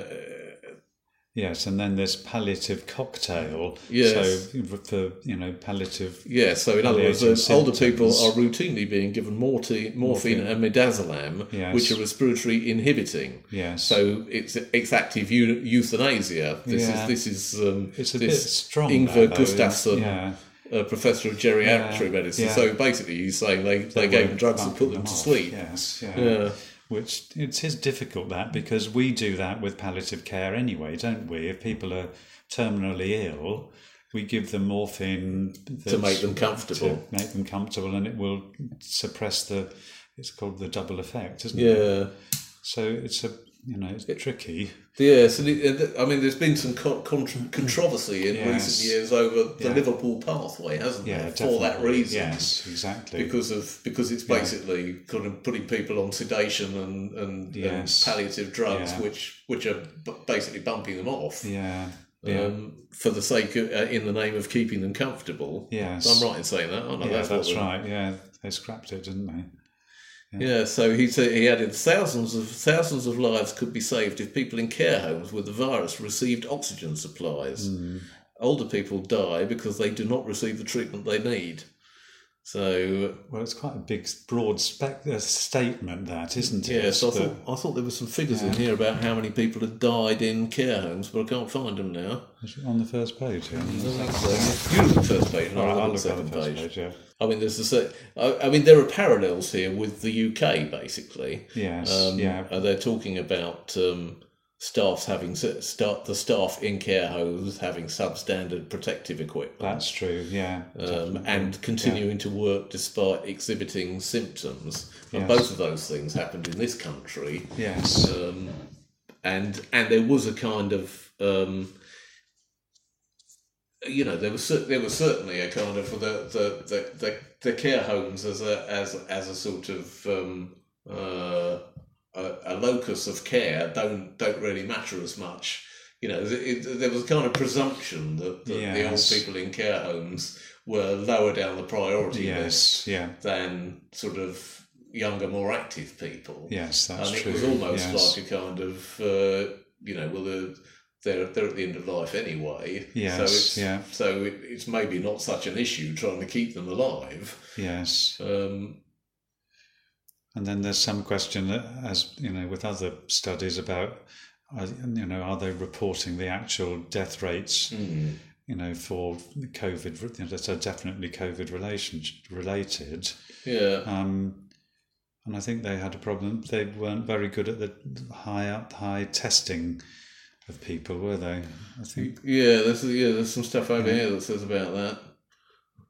[SPEAKER 2] Yes, and then there's palliative cocktail.
[SPEAKER 1] Yes.
[SPEAKER 2] So for, you know, palliative...
[SPEAKER 1] Yeah, so in other words,
[SPEAKER 2] Palliating
[SPEAKER 1] uh, older people
[SPEAKER 2] symptoms.
[SPEAKER 1] are routinely being given morti- morphine
[SPEAKER 2] Morphine.
[SPEAKER 1] and midazolam,
[SPEAKER 2] Yes.
[SPEAKER 1] which are respiratory inhibiting.
[SPEAKER 2] Yes.
[SPEAKER 1] So it's it's active eu- euthanasia. This
[SPEAKER 2] Yeah.
[SPEAKER 1] is this is um,
[SPEAKER 2] It's a
[SPEAKER 1] this
[SPEAKER 2] bit strong,
[SPEAKER 1] Ingvar
[SPEAKER 2] that, though.
[SPEAKER 1] Gustafsson,
[SPEAKER 2] Yeah.
[SPEAKER 1] uh, professor of geriatric
[SPEAKER 2] Yeah,
[SPEAKER 1] medicine.
[SPEAKER 2] yeah.
[SPEAKER 1] So basically, he's saying they, they,
[SPEAKER 2] They
[SPEAKER 1] gave
[SPEAKER 2] were
[SPEAKER 1] them drugs to
[SPEAKER 2] bumping
[SPEAKER 1] put them to
[SPEAKER 2] off,
[SPEAKER 1] sleep.
[SPEAKER 2] Yes, yeah.
[SPEAKER 1] Yeah.
[SPEAKER 2] Which it is difficult that because we do that with palliative care anyway, don't we? If people are terminally ill, we give them morphine
[SPEAKER 1] To
[SPEAKER 2] that's-
[SPEAKER 1] make them comfortable.
[SPEAKER 2] to make them comfortable, and it will suppress the. It's called the double effect, isn't it?
[SPEAKER 1] Yeah.
[SPEAKER 2] So it's a you know it's tricky.
[SPEAKER 1] Yeah, so the, I mean, there's been some con- con- controversy in
[SPEAKER 2] Yes.
[SPEAKER 1] recent years over the
[SPEAKER 2] Yeah.
[SPEAKER 1] Liverpool pathway, hasn't
[SPEAKER 2] Yeah,
[SPEAKER 1] there?
[SPEAKER 2] definitely.
[SPEAKER 1] For that reason,
[SPEAKER 2] Yes, exactly.
[SPEAKER 1] because of because it's
[SPEAKER 2] Yeah.
[SPEAKER 1] basically kind of putting people on sedation and and,
[SPEAKER 2] Yes.
[SPEAKER 1] and palliative drugs,
[SPEAKER 2] Yeah.
[SPEAKER 1] which which are b- basically bumping them off
[SPEAKER 2] yeah. Yeah.
[SPEAKER 1] um, for the sake of, uh, in the name of keeping them comfortable.
[SPEAKER 2] yes.
[SPEAKER 1] I'm right in saying that, aren't I?
[SPEAKER 2] Yeah,
[SPEAKER 1] what
[SPEAKER 2] that's
[SPEAKER 1] we-
[SPEAKER 2] right. Yeah, they scrapped it, didn't they?
[SPEAKER 1] Yeah, so he said he added thousands of thousands of lives could be saved if people in care homes with the virus received oxygen supplies.
[SPEAKER 2] Mm.
[SPEAKER 1] Older people die because they do not receive the treatment they need. So
[SPEAKER 2] Well, it's quite a big, broad spec- uh, statement, that, isn't it?
[SPEAKER 1] yeah, so I
[SPEAKER 2] But-
[SPEAKER 1] thought I thought there were some figures in
[SPEAKER 2] Yeah.
[SPEAKER 1] here about how many people had died in care homes, but I can't find them now.
[SPEAKER 2] Is it on the first page? Yeah.
[SPEAKER 1] So, you look at the first page, and
[SPEAKER 2] All right,
[SPEAKER 1] I'll
[SPEAKER 2] I'll
[SPEAKER 1] look at the
[SPEAKER 2] look at
[SPEAKER 1] second
[SPEAKER 2] the first
[SPEAKER 1] page.
[SPEAKER 2] page. Yeah.
[SPEAKER 1] I mean, there's a cer- I, I mean, there are parallels here with the U K, basically.
[SPEAKER 2] Yes.
[SPEAKER 1] Um,
[SPEAKER 2] yeah.
[SPEAKER 1] uh, they're talking about um, staffs having s- start the staff in care homes having substandard protective equipment,
[SPEAKER 2] That's true. Yeah.
[SPEAKER 1] um,
[SPEAKER 2] definitely.
[SPEAKER 1] and continuing to work despite exhibiting symptoms. And
[SPEAKER 2] Yes.
[SPEAKER 1] both of those things happened in this country,
[SPEAKER 2] Yes.
[SPEAKER 1] um, and and there was a kind of um, you know there was cer- there was certainly a kind of the the, the, the, the care homes as a as as a sort of um, uh, a, a locus of care don't don't really matter as much. You know, it, it, there was a kind of presumption that, that the old
[SPEAKER 2] Yes.
[SPEAKER 1] people in care homes were lower down the priority list
[SPEAKER 2] Yes. Yeah.
[SPEAKER 1] than sort of younger, more active people.
[SPEAKER 2] Yes. That's
[SPEAKER 1] and it
[SPEAKER 2] true.
[SPEAKER 1] was almost
[SPEAKER 2] yes.
[SPEAKER 1] like a kind of, uh, you know, well, they're, they're, they're at the end of life anyway.
[SPEAKER 2] Yes,
[SPEAKER 1] So it's,
[SPEAKER 2] yeah.
[SPEAKER 1] so it, it's maybe not such an issue trying to keep them alive.
[SPEAKER 2] Yes.
[SPEAKER 1] Um,
[SPEAKER 2] And then there's some question, that, as you know, with other studies about, uh, you know, are they reporting the actual death rates?
[SPEAKER 1] mm,
[SPEAKER 2] You know, for COVID, you know, that are definitely COVID relation related.
[SPEAKER 1] yeah.
[SPEAKER 2] Um, and I think they had a problem. They weren't very good at the high up, high testing of people, were they? I think.
[SPEAKER 1] Yeah, there's yeah, there's some stuff over
[SPEAKER 2] Yeah.
[SPEAKER 1] here that says about that.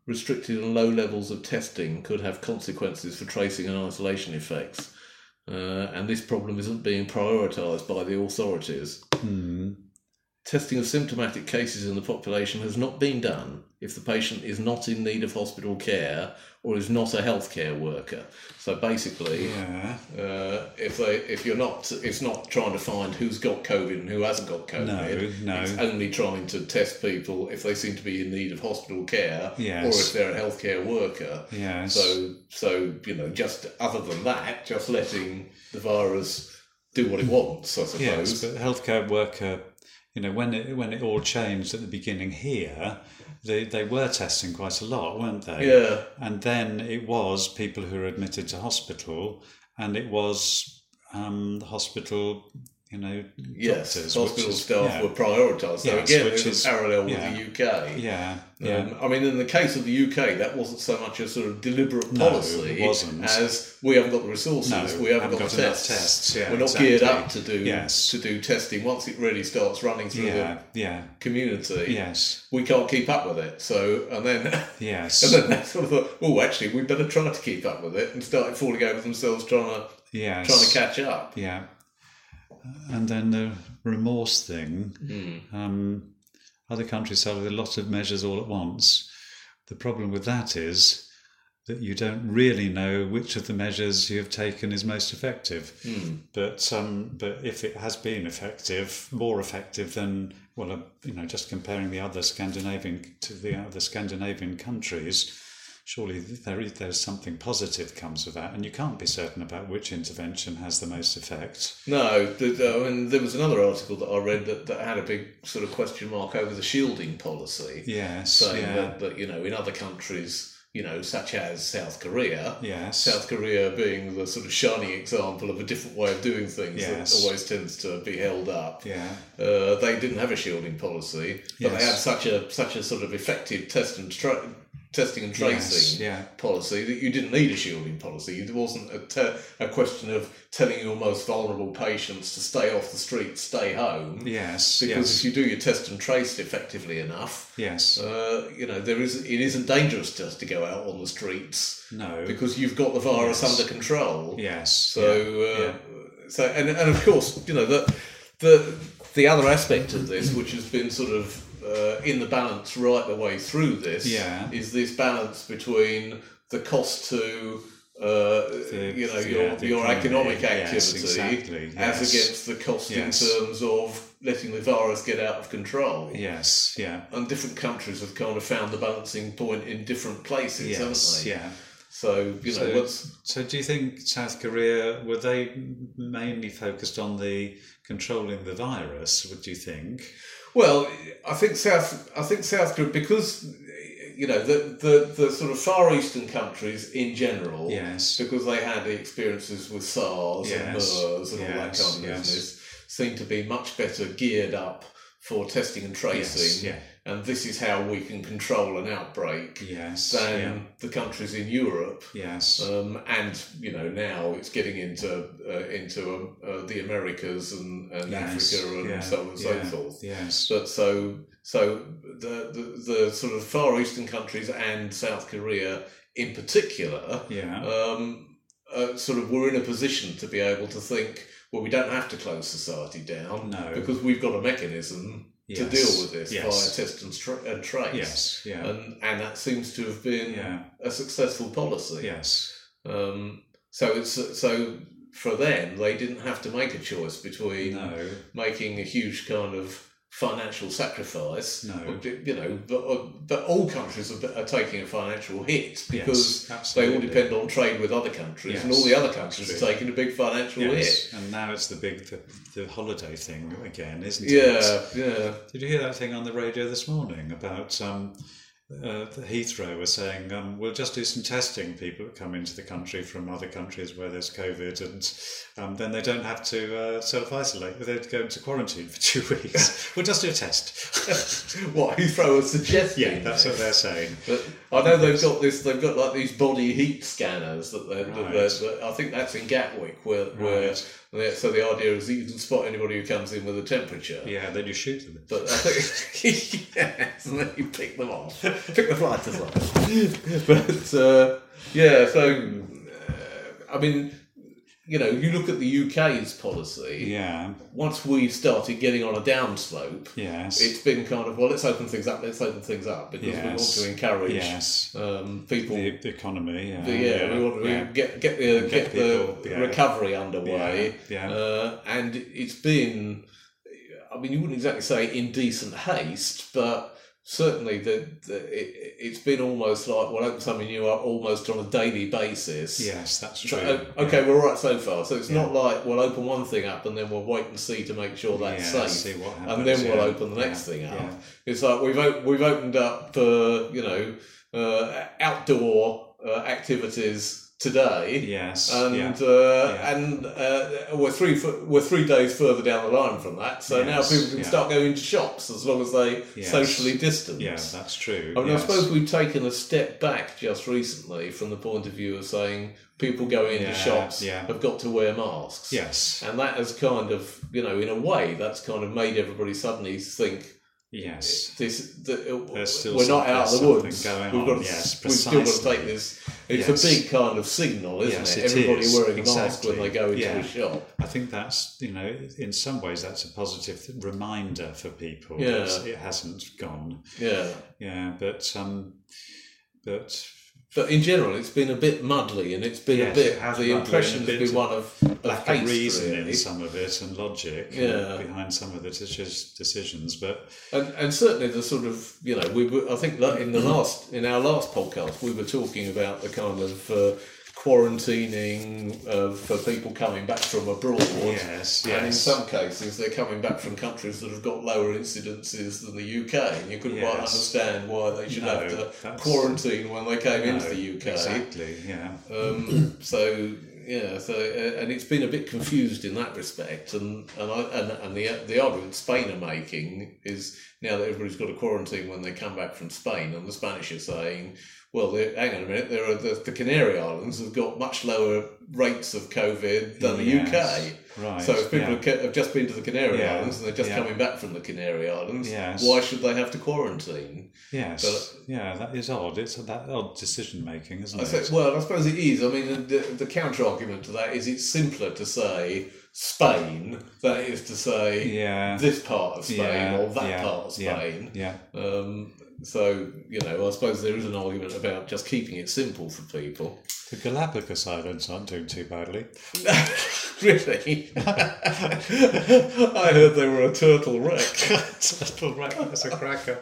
[SPEAKER 1] restricted and low levels of testing could have consequences for tracing and isolation effects. Uh, and this problem isn't being prioritised by the authorities.
[SPEAKER 2] Mm.
[SPEAKER 1] Testing of symptomatic cases in the population has not been done if the patient is not in need of hospital care or is not a healthcare worker. So basically,
[SPEAKER 2] Yeah.
[SPEAKER 1] uh, if they, if you're not, it's not trying to find who's got COVID and who hasn't got COVID.
[SPEAKER 2] No, no.
[SPEAKER 1] It's only trying to test people if they seem to be in need of hospital care
[SPEAKER 2] Yes.
[SPEAKER 1] or if they're a healthcare worker.
[SPEAKER 2] Yes.
[SPEAKER 1] So, so you know, just other than that, just letting the virus do what it wants, I suppose.
[SPEAKER 2] Yes, but healthcare worker, you know, when it when it all changed at the beginning here, they they were testing quite a lot, weren't they?
[SPEAKER 1] Yeah.
[SPEAKER 2] And then it was people who were admitted to hospital, and it was um, the hospital, you know,
[SPEAKER 1] Yes,
[SPEAKER 2] doctors,
[SPEAKER 1] hospital
[SPEAKER 2] which is-
[SPEAKER 1] staff
[SPEAKER 2] yeah.
[SPEAKER 1] were prioritised. So
[SPEAKER 2] Yes,
[SPEAKER 1] again,
[SPEAKER 2] which
[SPEAKER 1] it was
[SPEAKER 2] is-
[SPEAKER 1] parallel with
[SPEAKER 2] yeah.
[SPEAKER 1] the U K.
[SPEAKER 2] Yeah, yeah.
[SPEAKER 1] Um, I mean, in the case of the U K, that wasn't so much a sort of deliberate
[SPEAKER 2] No,
[SPEAKER 1] policy
[SPEAKER 2] it wasn't.
[SPEAKER 1] as we haven't got the resources,
[SPEAKER 2] No,
[SPEAKER 1] we haven't,
[SPEAKER 2] haven't
[SPEAKER 1] got,
[SPEAKER 2] got
[SPEAKER 1] the
[SPEAKER 2] enough
[SPEAKER 1] tests.
[SPEAKER 2] tests, yeah,
[SPEAKER 1] We're not
[SPEAKER 2] exactly.
[SPEAKER 1] geared up to do
[SPEAKER 2] Yes.
[SPEAKER 1] to do testing once it really starts running through
[SPEAKER 2] yeah, yeah,
[SPEAKER 1] the community.
[SPEAKER 2] yes,
[SPEAKER 1] We can't keep up with it. So, and then,
[SPEAKER 2] yes,
[SPEAKER 1] and then they sort of thought, oh, actually, we better try to keep up with it, and started falling over themselves trying to
[SPEAKER 2] yes,
[SPEAKER 1] trying to catch up.
[SPEAKER 2] yeah. And then the remorse thing.
[SPEAKER 1] Mm.
[SPEAKER 2] Um, other countries have a lot of measures all at once. The problem with that is that you don't really know which of the measures you have taken is most effective.
[SPEAKER 1] Mm.
[SPEAKER 2] But um, but if it has been effective, more effective than well, uh, you know, just comparing the other Scandinavian to the other Scandinavian countries, surely there is there's something positive comes of that, and you can't be certain about which intervention has the most effect.
[SPEAKER 1] No, the, I mean, there was another article that I read that, that had a big sort of question mark over the shielding policy,
[SPEAKER 2] Yes,
[SPEAKER 1] saying
[SPEAKER 2] yeah,
[SPEAKER 1] that, that, you know, in other countries, you know, such as South Korea,
[SPEAKER 2] yes,
[SPEAKER 1] South Korea being the sort of shining example of a different way of doing things
[SPEAKER 2] Yes.
[SPEAKER 1] that always tends to be held up.
[SPEAKER 2] yeah,
[SPEAKER 1] Uh, they didn't have a shielding policy, but they
[SPEAKER 2] Yes.
[SPEAKER 1] had such a such a sort of effective test and tra- testing and
[SPEAKER 2] yes,
[SPEAKER 1] tracing
[SPEAKER 2] yeah.
[SPEAKER 1] policy that you didn't need a shielding policy. It wasn't a, te- a question of telling your most vulnerable patients to stay off the street, stay home.
[SPEAKER 2] Yes,
[SPEAKER 1] Because
[SPEAKER 2] yes,
[SPEAKER 1] if you do your test and trace effectively enough,
[SPEAKER 2] yes.
[SPEAKER 1] uh, you know there is it isn't dangerous just to go out on the streets
[SPEAKER 2] No.
[SPEAKER 1] because you've got the virus
[SPEAKER 2] Yes.
[SPEAKER 1] under control.
[SPEAKER 2] Yes.
[SPEAKER 1] So,
[SPEAKER 2] yeah,
[SPEAKER 1] uh,
[SPEAKER 2] yeah.
[SPEAKER 1] so and, and of course, you know the the the other aspect of this, which has been sort of uh, in the balance right the way through this,
[SPEAKER 2] Yeah.
[SPEAKER 1] is this balance between the cost to uh,
[SPEAKER 2] The-
[SPEAKER 1] you know
[SPEAKER 2] yeah,
[SPEAKER 1] your
[SPEAKER 2] the
[SPEAKER 1] your
[SPEAKER 2] economy.
[SPEAKER 1] economic
[SPEAKER 2] Yes,
[SPEAKER 1] activity
[SPEAKER 2] exactly,
[SPEAKER 1] as
[SPEAKER 2] yes.
[SPEAKER 1] against the cost
[SPEAKER 2] Yes.
[SPEAKER 1] in terms of letting the virus get out of control.
[SPEAKER 2] Yes. Yeah.
[SPEAKER 1] And different countries have kind of found the balancing point in different places,
[SPEAKER 2] Yes.
[SPEAKER 1] haven't they?
[SPEAKER 2] Yeah.
[SPEAKER 1] So you know
[SPEAKER 2] So-
[SPEAKER 1] what's
[SPEAKER 2] So, do you think South Korea were they mainly focused on the controlling the virus? What do you think?
[SPEAKER 1] Well, I think South. I think South Korea because you know the, the the sort of Far Eastern countries in general.
[SPEAKER 2] Yes.
[SPEAKER 1] Because they had the experiences with SARS and
[SPEAKER 2] Yes.
[SPEAKER 1] MERS and all that
[SPEAKER 2] Yes,
[SPEAKER 1] kind of
[SPEAKER 2] yes.
[SPEAKER 1] business, seem to be much better geared up for testing and tracing.
[SPEAKER 2] Yes. Yeah.
[SPEAKER 1] And this is how we can control an outbreak
[SPEAKER 2] Yes.
[SPEAKER 1] than
[SPEAKER 2] yeah.
[SPEAKER 1] the countries in Europe.
[SPEAKER 2] Yes.
[SPEAKER 1] Um, and you know now it's getting into uh, into um, uh, the Americas and, and
[SPEAKER 2] Yes.
[SPEAKER 1] Africa and
[SPEAKER 2] Yeah.
[SPEAKER 1] so on and so
[SPEAKER 2] Yeah.
[SPEAKER 1] forth.
[SPEAKER 2] Yes.
[SPEAKER 1] But so so the, the the sort of Far Eastern countries and South Korea in particular,
[SPEAKER 2] Yeah.
[SPEAKER 1] um, uh, sort of were in a position to be able to think, well, we don't have to close society down
[SPEAKER 2] No.
[SPEAKER 1] because we've got a mechanism to
[SPEAKER 2] Yes.
[SPEAKER 1] deal with this
[SPEAKER 2] Yes.
[SPEAKER 1] via test and, tra- and trace.
[SPEAKER 2] Yes. Yeah.
[SPEAKER 1] And and that seems to have been
[SPEAKER 2] Yeah.
[SPEAKER 1] a successful policy.
[SPEAKER 2] Yes.
[SPEAKER 1] Um, so it's so for them they didn't have to make a choice between
[SPEAKER 2] No.
[SPEAKER 1] making a huge kind of financial sacrifice.
[SPEAKER 2] No.
[SPEAKER 1] or, you know, but but all countries are, are taking a financial hit because
[SPEAKER 2] Yes,
[SPEAKER 1] they all
[SPEAKER 2] absolutely.
[SPEAKER 1] depend on trade with other countries, and
[SPEAKER 2] Yes,
[SPEAKER 1] all the other countries
[SPEAKER 2] that's
[SPEAKER 1] are
[SPEAKER 2] true.
[SPEAKER 1] taking a big financial
[SPEAKER 2] Yes.
[SPEAKER 1] hit.
[SPEAKER 2] And now it's the big the, the holiday thing again, isn't it?
[SPEAKER 1] Yeah, yeah.
[SPEAKER 2] Did you hear that thing on the radio this morning about um, uh, the Heathrow were saying, um, we'll just do some testing, people that come into the country from other countries where there's COVID, and um, then they don't have to uh, self-isolate, they don't go into quarantine for two weeks. We'll just do a test.
[SPEAKER 1] What Heathrow was suggesting?
[SPEAKER 2] Yeah, that's what they're saying.
[SPEAKER 1] But I know they've got this. They've got like these body heat scanners that they're. That
[SPEAKER 2] Right.
[SPEAKER 1] they're that, I think that's in Gatwick, where where
[SPEAKER 2] Right.
[SPEAKER 1] And the- so the idea is that you can spot anybody who comes in with a temperature.
[SPEAKER 2] Yeah, then you shoot them.
[SPEAKER 1] But I think, yes, and then you pick them off, pick the fighters off. But uh, yeah, so uh, I mean, you know, you look at the U K's policy.
[SPEAKER 2] Yeah.
[SPEAKER 1] Once we started getting on a downslope,
[SPEAKER 2] Yes.
[SPEAKER 1] it's been kind of, well, let's open things up, let's open things up, because
[SPEAKER 2] Yes.
[SPEAKER 1] we want to encourage
[SPEAKER 2] Yes.
[SPEAKER 1] um, people.
[SPEAKER 2] The, the economy. Yeah.
[SPEAKER 1] The, yeah, we want to
[SPEAKER 2] yeah.
[SPEAKER 1] get get the get,
[SPEAKER 2] Get people,
[SPEAKER 1] the
[SPEAKER 2] yeah.
[SPEAKER 1] recovery underway,
[SPEAKER 2] Yeah, yeah.
[SPEAKER 1] Uh, and it's been. I mean, you wouldn't exactly say indecent haste, but certainly the, the it, it's been almost like we'll open something new up almost on a daily basis.
[SPEAKER 2] Yes, that's
[SPEAKER 1] So,
[SPEAKER 2] true.
[SPEAKER 1] uh, okay,
[SPEAKER 2] Yeah.
[SPEAKER 1] we're all right so far. So it's
[SPEAKER 2] Yeah.
[SPEAKER 1] not like we'll open one thing up and then we'll wait and see to make sure that's
[SPEAKER 2] Yeah,
[SPEAKER 1] safe,
[SPEAKER 2] see what
[SPEAKER 1] and
[SPEAKER 2] happens,
[SPEAKER 1] then we'll
[SPEAKER 2] yeah.
[SPEAKER 1] open the next
[SPEAKER 2] Yeah,
[SPEAKER 1] thing up.
[SPEAKER 2] yeah.
[SPEAKER 1] It's like we've op- we've opened up, uh, you know, uh, outdoor uh, activities today.
[SPEAKER 2] Yes.
[SPEAKER 1] And
[SPEAKER 2] yeah.
[SPEAKER 1] uh,
[SPEAKER 2] Yeah.
[SPEAKER 1] and uh, we're three fo- we're three days further down the line from that. So now
[SPEAKER 2] Yes,
[SPEAKER 1] people can
[SPEAKER 2] yeah.
[SPEAKER 1] start going to shops as long as they
[SPEAKER 2] Yes.
[SPEAKER 1] socially distance.
[SPEAKER 2] Yeah, that's true.
[SPEAKER 1] I mean,
[SPEAKER 2] yes.
[SPEAKER 1] I suppose we've taken a step back just recently from the point of view of saying people going into
[SPEAKER 2] Yeah,
[SPEAKER 1] shops
[SPEAKER 2] yeah.
[SPEAKER 1] have got to wear masks.
[SPEAKER 2] Yes.
[SPEAKER 1] And that has kind of, you know, in a way, that's kind of made everybody suddenly think
[SPEAKER 2] Yes.
[SPEAKER 1] this that
[SPEAKER 2] There's still
[SPEAKER 1] we're not
[SPEAKER 2] some-
[SPEAKER 1] out of the
[SPEAKER 2] there's
[SPEAKER 1] woods.
[SPEAKER 2] something going
[SPEAKER 1] We've
[SPEAKER 2] on,
[SPEAKER 1] got to,
[SPEAKER 2] yes,
[SPEAKER 1] we've still got to
[SPEAKER 2] precisely.
[SPEAKER 1] take this. It's
[SPEAKER 2] Yes.
[SPEAKER 1] a big kind of signal, isn't
[SPEAKER 2] Yes,
[SPEAKER 1] it?
[SPEAKER 2] it
[SPEAKER 1] Everybody
[SPEAKER 2] is.
[SPEAKER 1] wearing a mask
[SPEAKER 2] Exactly.
[SPEAKER 1] when they go into
[SPEAKER 2] Yeah.
[SPEAKER 1] a shop.
[SPEAKER 2] I think that's, you know, in some ways that's a positive reminder for people
[SPEAKER 1] Yeah.
[SPEAKER 2] that it hasn't gone.
[SPEAKER 1] Yeah.
[SPEAKER 2] Yeah, but um, but
[SPEAKER 1] But in general, it's been a bit muddly, and it's been
[SPEAKER 2] Yes,
[SPEAKER 1] a bit.
[SPEAKER 2] it has
[SPEAKER 1] The
[SPEAKER 2] muddly and a
[SPEAKER 1] impression's
[SPEAKER 2] bit
[SPEAKER 1] been
[SPEAKER 2] of
[SPEAKER 1] one of, of
[SPEAKER 2] lack
[SPEAKER 1] haste,
[SPEAKER 2] of reason
[SPEAKER 1] really.
[SPEAKER 2] in some of it and logic
[SPEAKER 1] Yeah.
[SPEAKER 2] behind some of the deci- decisions. But
[SPEAKER 1] And, and certainly the sort of, you know, we were, I think that in the last, in our last podcast, we were talking about the kind of uh, quarantining uh, for people coming back from abroad.
[SPEAKER 2] yes,
[SPEAKER 1] And in
[SPEAKER 2] yes,
[SPEAKER 1] some cases, they're coming back from countries that have got lower incidences than the U K, and you couldn't quite
[SPEAKER 2] Yes.
[SPEAKER 1] understand why they should
[SPEAKER 2] No,
[SPEAKER 1] have to
[SPEAKER 2] that's-
[SPEAKER 1] quarantine when they came
[SPEAKER 2] No,
[SPEAKER 1] into the U K.
[SPEAKER 2] Exactly. Yeah.
[SPEAKER 1] Um, so yeah, so uh, and it's been a bit confused in that respect, and and I, and, and the the argument Spain are making is now that everybody's got to quarantine when they come back from Spain, and the Spanish are saying, well, they- hang on a minute, there are the, the Canary Islands have got much lower rates of COVID than the U K.
[SPEAKER 2] Yes. Right.
[SPEAKER 1] So if people
[SPEAKER 2] yeah.
[SPEAKER 1] have ca- have just been to the Canary
[SPEAKER 2] Yeah,
[SPEAKER 1] Islands and they're just
[SPEAKER 2] yeah.
[SPEAKER 1] coming back from the Canary Islands,
[SPEAKER 2] Yes.
[SPEAKER 1] why should they have to quarantine?
[SPEAKER 2] Yes.
[SPEAKER 1] but-
[SPEAKER 2] yeah, that is odd. It's that odd decision making, isn't
[SPEAKER 1] I
[SPEAKER 2] it?
[SPEAKER 1] say, well, I suppose it is. I mean, the, the counter argument to that is it's simpler to say Spain than it is to say
[SPEAKER 2] yeah.
[SPEAKER 1] this part of Spain
[SPEAKER 2] Yeah,
[SPEAKER 1] or that
[SPEAKER 2] yeah,
[SPEAKER 1] part of
[SPEAKER 2] yeah,
[SPEAKER 1] Spain.
[SPEAKER 2] Yeah.
[SPEAKER 1] Um, so, you know, I suppose there is an argument about just keeping it simple for people.
[SPEAKER 2] The Galapagos Islands aren't doing too badly.
[SPEAKER 1] Really? I heard they were a turtle wreck.
[SPEAKER 2] Turtle wreck, that's a cracker.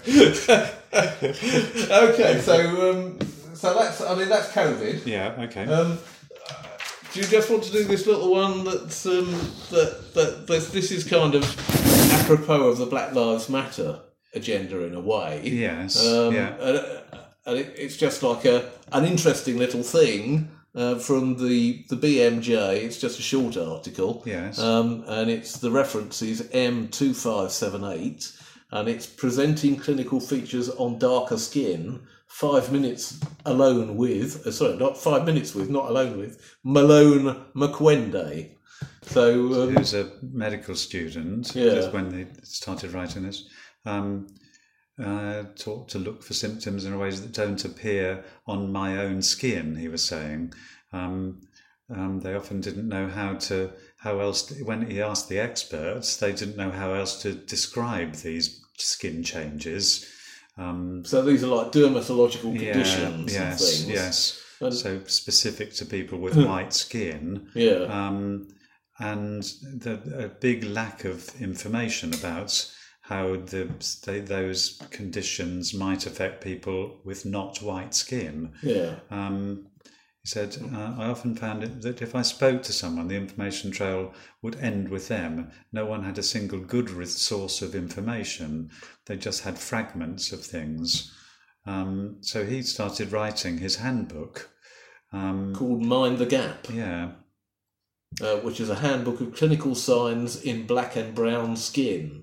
[SPEAKER 1] Okay, so um, so that's, I mean, that's COVID.
[SPEAKER 2] Yeah, okay.
[SPEAKER 1] Um, do you just want to do this little one that's um, that, that that this is kind of apropos of the Black Lives Matter agenda in a way?
[SPEAKER 2] yes.
[SPEAKER 1] Um,
[SPEAKER 2] yeah.
[SPEAKER 1] and, and it, it's just like a an interesting little thing uh, from the the B M J. It's just a short article.
[SPEAKER 2] Yes.
[SPEAKER 1] Um, and it's the reference is M two five seven eight, and it's presenting clinical features on darker skin. Five minutes alone with, uh, sorry, not five minutes with, not alone with, Malone McWende. So, um,
[SPEAKER 2] Who's a medical student,
[SPEAKER 1] Yeah.
[SPEAKER 2] just when they started writing this, um, uh, taught to look for symptoms in ways that don't appear on my own skin, he was saying. Um, um, they often didn't know how to, how else, to, when he asked the experts, they didn't know how else to describe these skin changes. Um,
[SPEAKER 1] so these are like dermatological
[SPEAKER 2] yeah,
[SPEAKER 1] conditions
[SPEAKER 2] yes,
[SPEAKER 1] and things.
[SPEAKER 2] yes.
[SPEAKER 1] And-
[SPEAKER 2] So specific to people with white skin.
[SPEAKER 1] Yeah.
[SPEAKER 2] Um, and the, a big lack of information about how the they, those conditions might affect people with not white skin.
[SPEAKER 1] Yeah.
[SPEAKER 2] Um, he said, uh, I often found it that if I spoke to someone, the information trail would end with them. No one had a single good re- source of information. They just had fragments of things. Um, so he started writing his handbook. Um,
[SPEAKER 1] Called Mind the Gap,
[SPEAKER 2] yeah,
[SPEAKER 1] uh, which is a handbook of clinical signs in black and brown skin.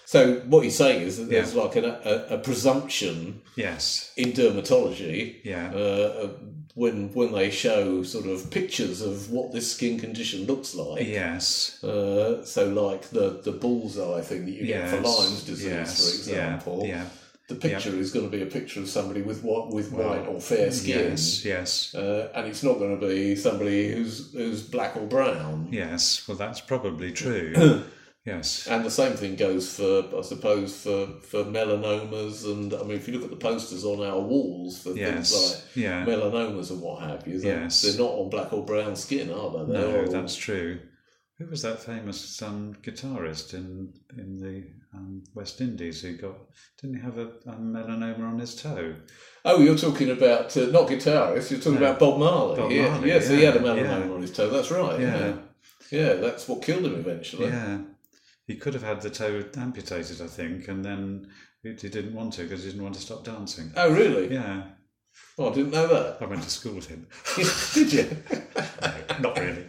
[SPEAKER 1] So what he's saying is that there's
[SPEAKER 2] Yeah.
[SPEAKER 1] like an, a, a presumption
[SPEAKER 2] Yes.
[SPEAKER 1] in dermatology
[SPEAKER 2] Yeah.
[SPEAKER 1] uh, when when they show sort of pictures of what this skin condition looks like.
[SPEAKER 2] Yes.
[SPEAKER 1] Uh, so like the, the bullseye thing that you get for
[SPEAKER 2] Yes.
[SPEAKER 1] Lyme's disease,
[SPEAKER 2] Yes.
[SPEAKER 1] for example.
[SPEAKER 2] Yeah.
[SPEAKER 1] The picture is going to be a picture of somebody with what with white or fair skin.
[SPEAKER 2] Yes. Yes.
[SPEAKER 1] Uh, and it's not going to be somebody who's who's black or brown.
[SPEAKER 2] Yes. Well, that's probably true. Yes.
[SPEAKER 1] And the same thing goes for, I suppose, for, for melanomas. And I mean, if you look at the posters on our walls for
[SPEAKER 2] Yes.
[SPEAKER 1] things like
[SPEAKER 2] Yeah.
[SPEAKER 1] melanomas and what have you, they're,
[SPEAKER 2] Yes.
[SPEAKER 1] they're not on black or brown skin, are they? They're
[SPEAKER 2] No,
[SPEAKER 1] all-
[SPEAKER 2] that's true. Who was that famous um, guitarist in in the um, West Indies who got didn't he have a, a melanoma on his toe?
[SPEAKER 1] Oh, you're talking about uh, not guitarist. You're talking
[SPEAKER 2] No.
[SPEAKER 1] about Bob Marley.
[SPEAKER 2] Bob
[SPEAKER 1] yeah,
[SPEAKER 2] Marley,
[SPEAKER 1] yeah. So he had a
[SPEAKER 2] yeah,
[SPEAKER 1] melanoma
[SPEAKER 2] yeah.
[SPEAKER 1] on his toe. That's right. Yeah.
[SPEAKER 2] Yeah.
[SPEAKER 1] yeah, that's what killed him eventually.
[SPEAKER 2] Yeah, he could have had the toe amputated, I think, and then he, he didn't want to because he didn't want to stop dancing.
[SPEAKER 1] Oh, really?
[SPEAKER 2] Yeah,
[SPEAKER 1] Oh, I didn't know that.
[SPEAKER 2] I went to school with him.
[SPEAKER 1] Did you?
[SPEAKER 2] No, not really.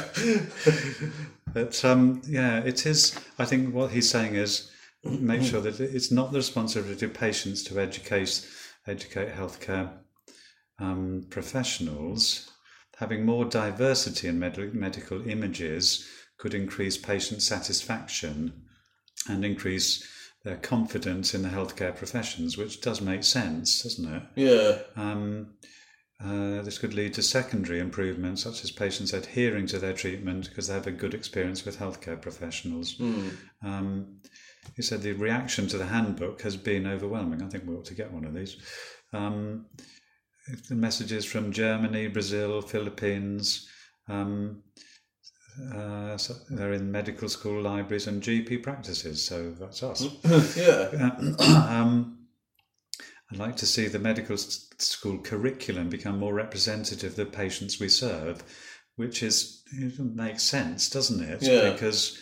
[SPEAKER 2] But um, yeah, it is. I think what he's saying is make sure that it's not the responsibility of patients to educate educate healthcare um, professionals. Having more diversity in med- medical images could increase patient satisfaction and increase their confidence in the healthcare professions, which does make sense, doesn't it?
[SPEAKER 1] Yeah.
[SPEAKER 2] Um, uh, this could lead to secondary improvements, such as patients adhering to their treatment because they have a good experience with healthcare professionals.
[SPEAKER 1] Mm.
[SPEAKER 2] Um, he said the reaction to the handbook has been overwhelming. I think we ought to get one of these. Um, the messages from Germany, Brazil, Philippines. Um, uh, so they're in medical school libraries and G P practices, so that's us.
[SPEAKER 1] yeah.
[SPEAKER 2] um, I'd like to see the medical s- school curriculum become more representative of the patients we serve, which is it makes sense, doesn't it?
[SPEAKER 1] Yeah.
[SPEAKER 2] Because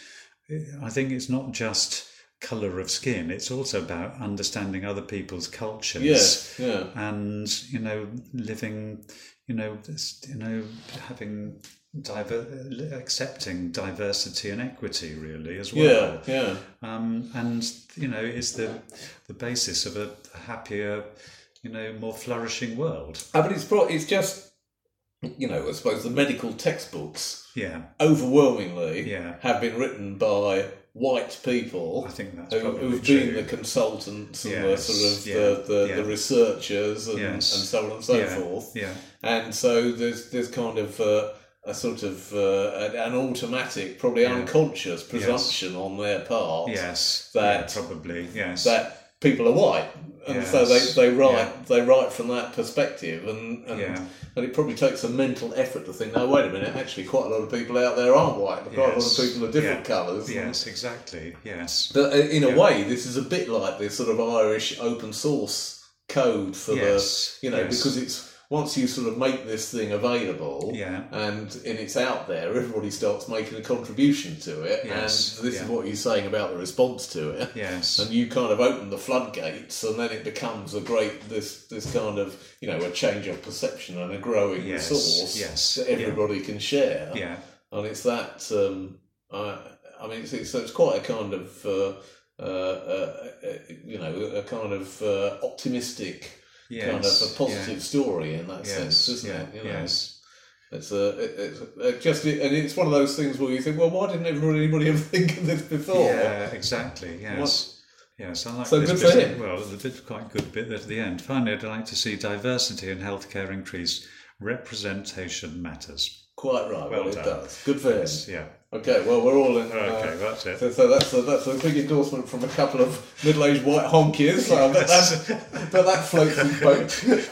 [SPEAKER 2] I think it's not just colour of skin; it's also about understanding other people's cultures.
[SPEAKER 1] Yes. Yeah.
[SPEAKER 2] And you know, living, you know, this- you know, having diver- accepting diversity and equity, really, as well.
[SPEAKER 1] Yeah. Yeah.
[SPEAKER 2] Um, and you know, is the the basis of a happier, you know, more flourishing world.
[SPEAKER 1] Ah, but it's pro- it's just, you know, I suppose the medical textbooks
[SPEAKER 2] Yeah,
[SPEAKER 1] overwhelmingly
[SPEAKER 2] Yeah.
[SPEAKER 1] have been written by white people
[SPEAKER 2] I think that's
[SPEAKER 1] who,
[SPEAKER 2] probably
[SPEAKER 1] who've
[SPEAKER 2] true.
[SPEAKER 1] been the consultants and
[SPEAKER 2] Yes,
[SPEAKER 1] the sort of
[SPEAKER 2] yeah,
[SPEAKER 1] the, the,
[SPEAKER 2] yeah.
[SPEAKER 1] the researchers and,
[SPEAKER 2] Yes.
[SPEAKER 1] and so on and so
[SPEAKER 2] yeah,
[SPEAKER 1] forth.
[SPEAKER 2] Yeah,
[SPEAKER 1] And so there's there's kind of uh, a sort of uh, an, an automatic, probably
[SPEAKER 2] Yeah.
[SPEAKER 1] unconscious presumption on their part
[SPEAKER 2] yes,
[SPEAKER 1] that
[SPEAKER 2] yeah, probably yes.
[SPEAKER 1] that people are white, and
[SPEAKER 2] Yes.
[SPEAKER 1] so they, they write
[SPEAKER 2] Yeah.
[SPEAKER 1] they write from that perspective, and and,
[SPEAKER 2] Yeah.
[SPEAKER 1] and it probably takes a mental effort to think, no, wait a minute, actually quite a lot of people out there aren't white, but quite a lot
[SPEAKER 2] Yes.
[SPEAKER 1] of people are different
[SPEAKER 2] Yeah.
[SPEAKER 1] colours. and-
[SPEAKER 2] Yes, exactly. Yes.
[SPEAKER 1] But uh, in a
[SPEAKER 2] Yeah.
[SPEAKER 1] way, this is a bit like this sort of Irish open source code for
[SPEAKER 2] Yes,
[SPEAKER 1] the, you know,
[SPEAKER 2] yes.
[SPEAKER 1] because it's once you sort of make this thing available,
[SPEAKER 2] Yeah.
[SPEAKER 1] and and it's out there, everybody starts making a contribution to it,
[SPEAKER 2] Yes,
[SPEAKER 1] and this
[SPEAKER 2] yeah.
[SPEAKER 1] is what you're saying about the response to it.
[SPEAKER 2] Yes.
[SPEAKER 1] And you kind of open the floodgates, and then it becomes a great this this kind of, you know, a change of perception and a growing
[SPEAKER 2] Yes,
[SPEAKER 1] resource
[SPEAKER 2] yes,
[SPEAKER 1] that everybody can share.
[SPEAKER 2] Yeah.
[SPEAKER 1] And it's that. Um, I, I mean, it's, it's, so it's quite a kind of uh, uh, uh, uh, you know, a kind of uh, optimistic
[SPEAKER 2] Yes.
[SPEAKER 1] kind of a positive
[SPEAKER 2] yeah.
[SPEAKER 1] story in that
[SPEAKER 2] Yes.
[SPEAKER 1] sense, isn't
[SPEAKER 2] yeah.
[SPEAKER 1] it? You know?
[SPEAKER 2] Yes.
[SPEAKER 1] It's a, it, it's uh, just, and it's one of those things where you think, well, why didn't everybody, anybody ever think of this before?
[SPEAKER 2] Yeah, exactly. Yes. Yes, I like
[SPEAKER 1] So
[SPEAKER 2] this
[SPEAKER 1] good
[SPEAKER 2] bit.
[SPEAKER 1] for him.
[SPEAKER 2] Well, the bit quite good bit at the end. Finally, I'd like to see diversity in healthcare increase. Representation matters.
[SPEAKER 1] Quite right.
[SPEAKER 2] Well
[SPEAKER 1] Well, it
[SPEAKER 2] done.
[SPEAKER 1] does. Good for him.
[SPEAKER 2] Yes, yeah.
[SPEAKER 1] Okay, well, we're all in. Uh,
[SPEAKER 2] Okay, that's it.
[SPEAKER 1] So, so that's a, that's a big endorsement from a couple of middle-aged white honkies. So I bet, that, bet that floats his boat.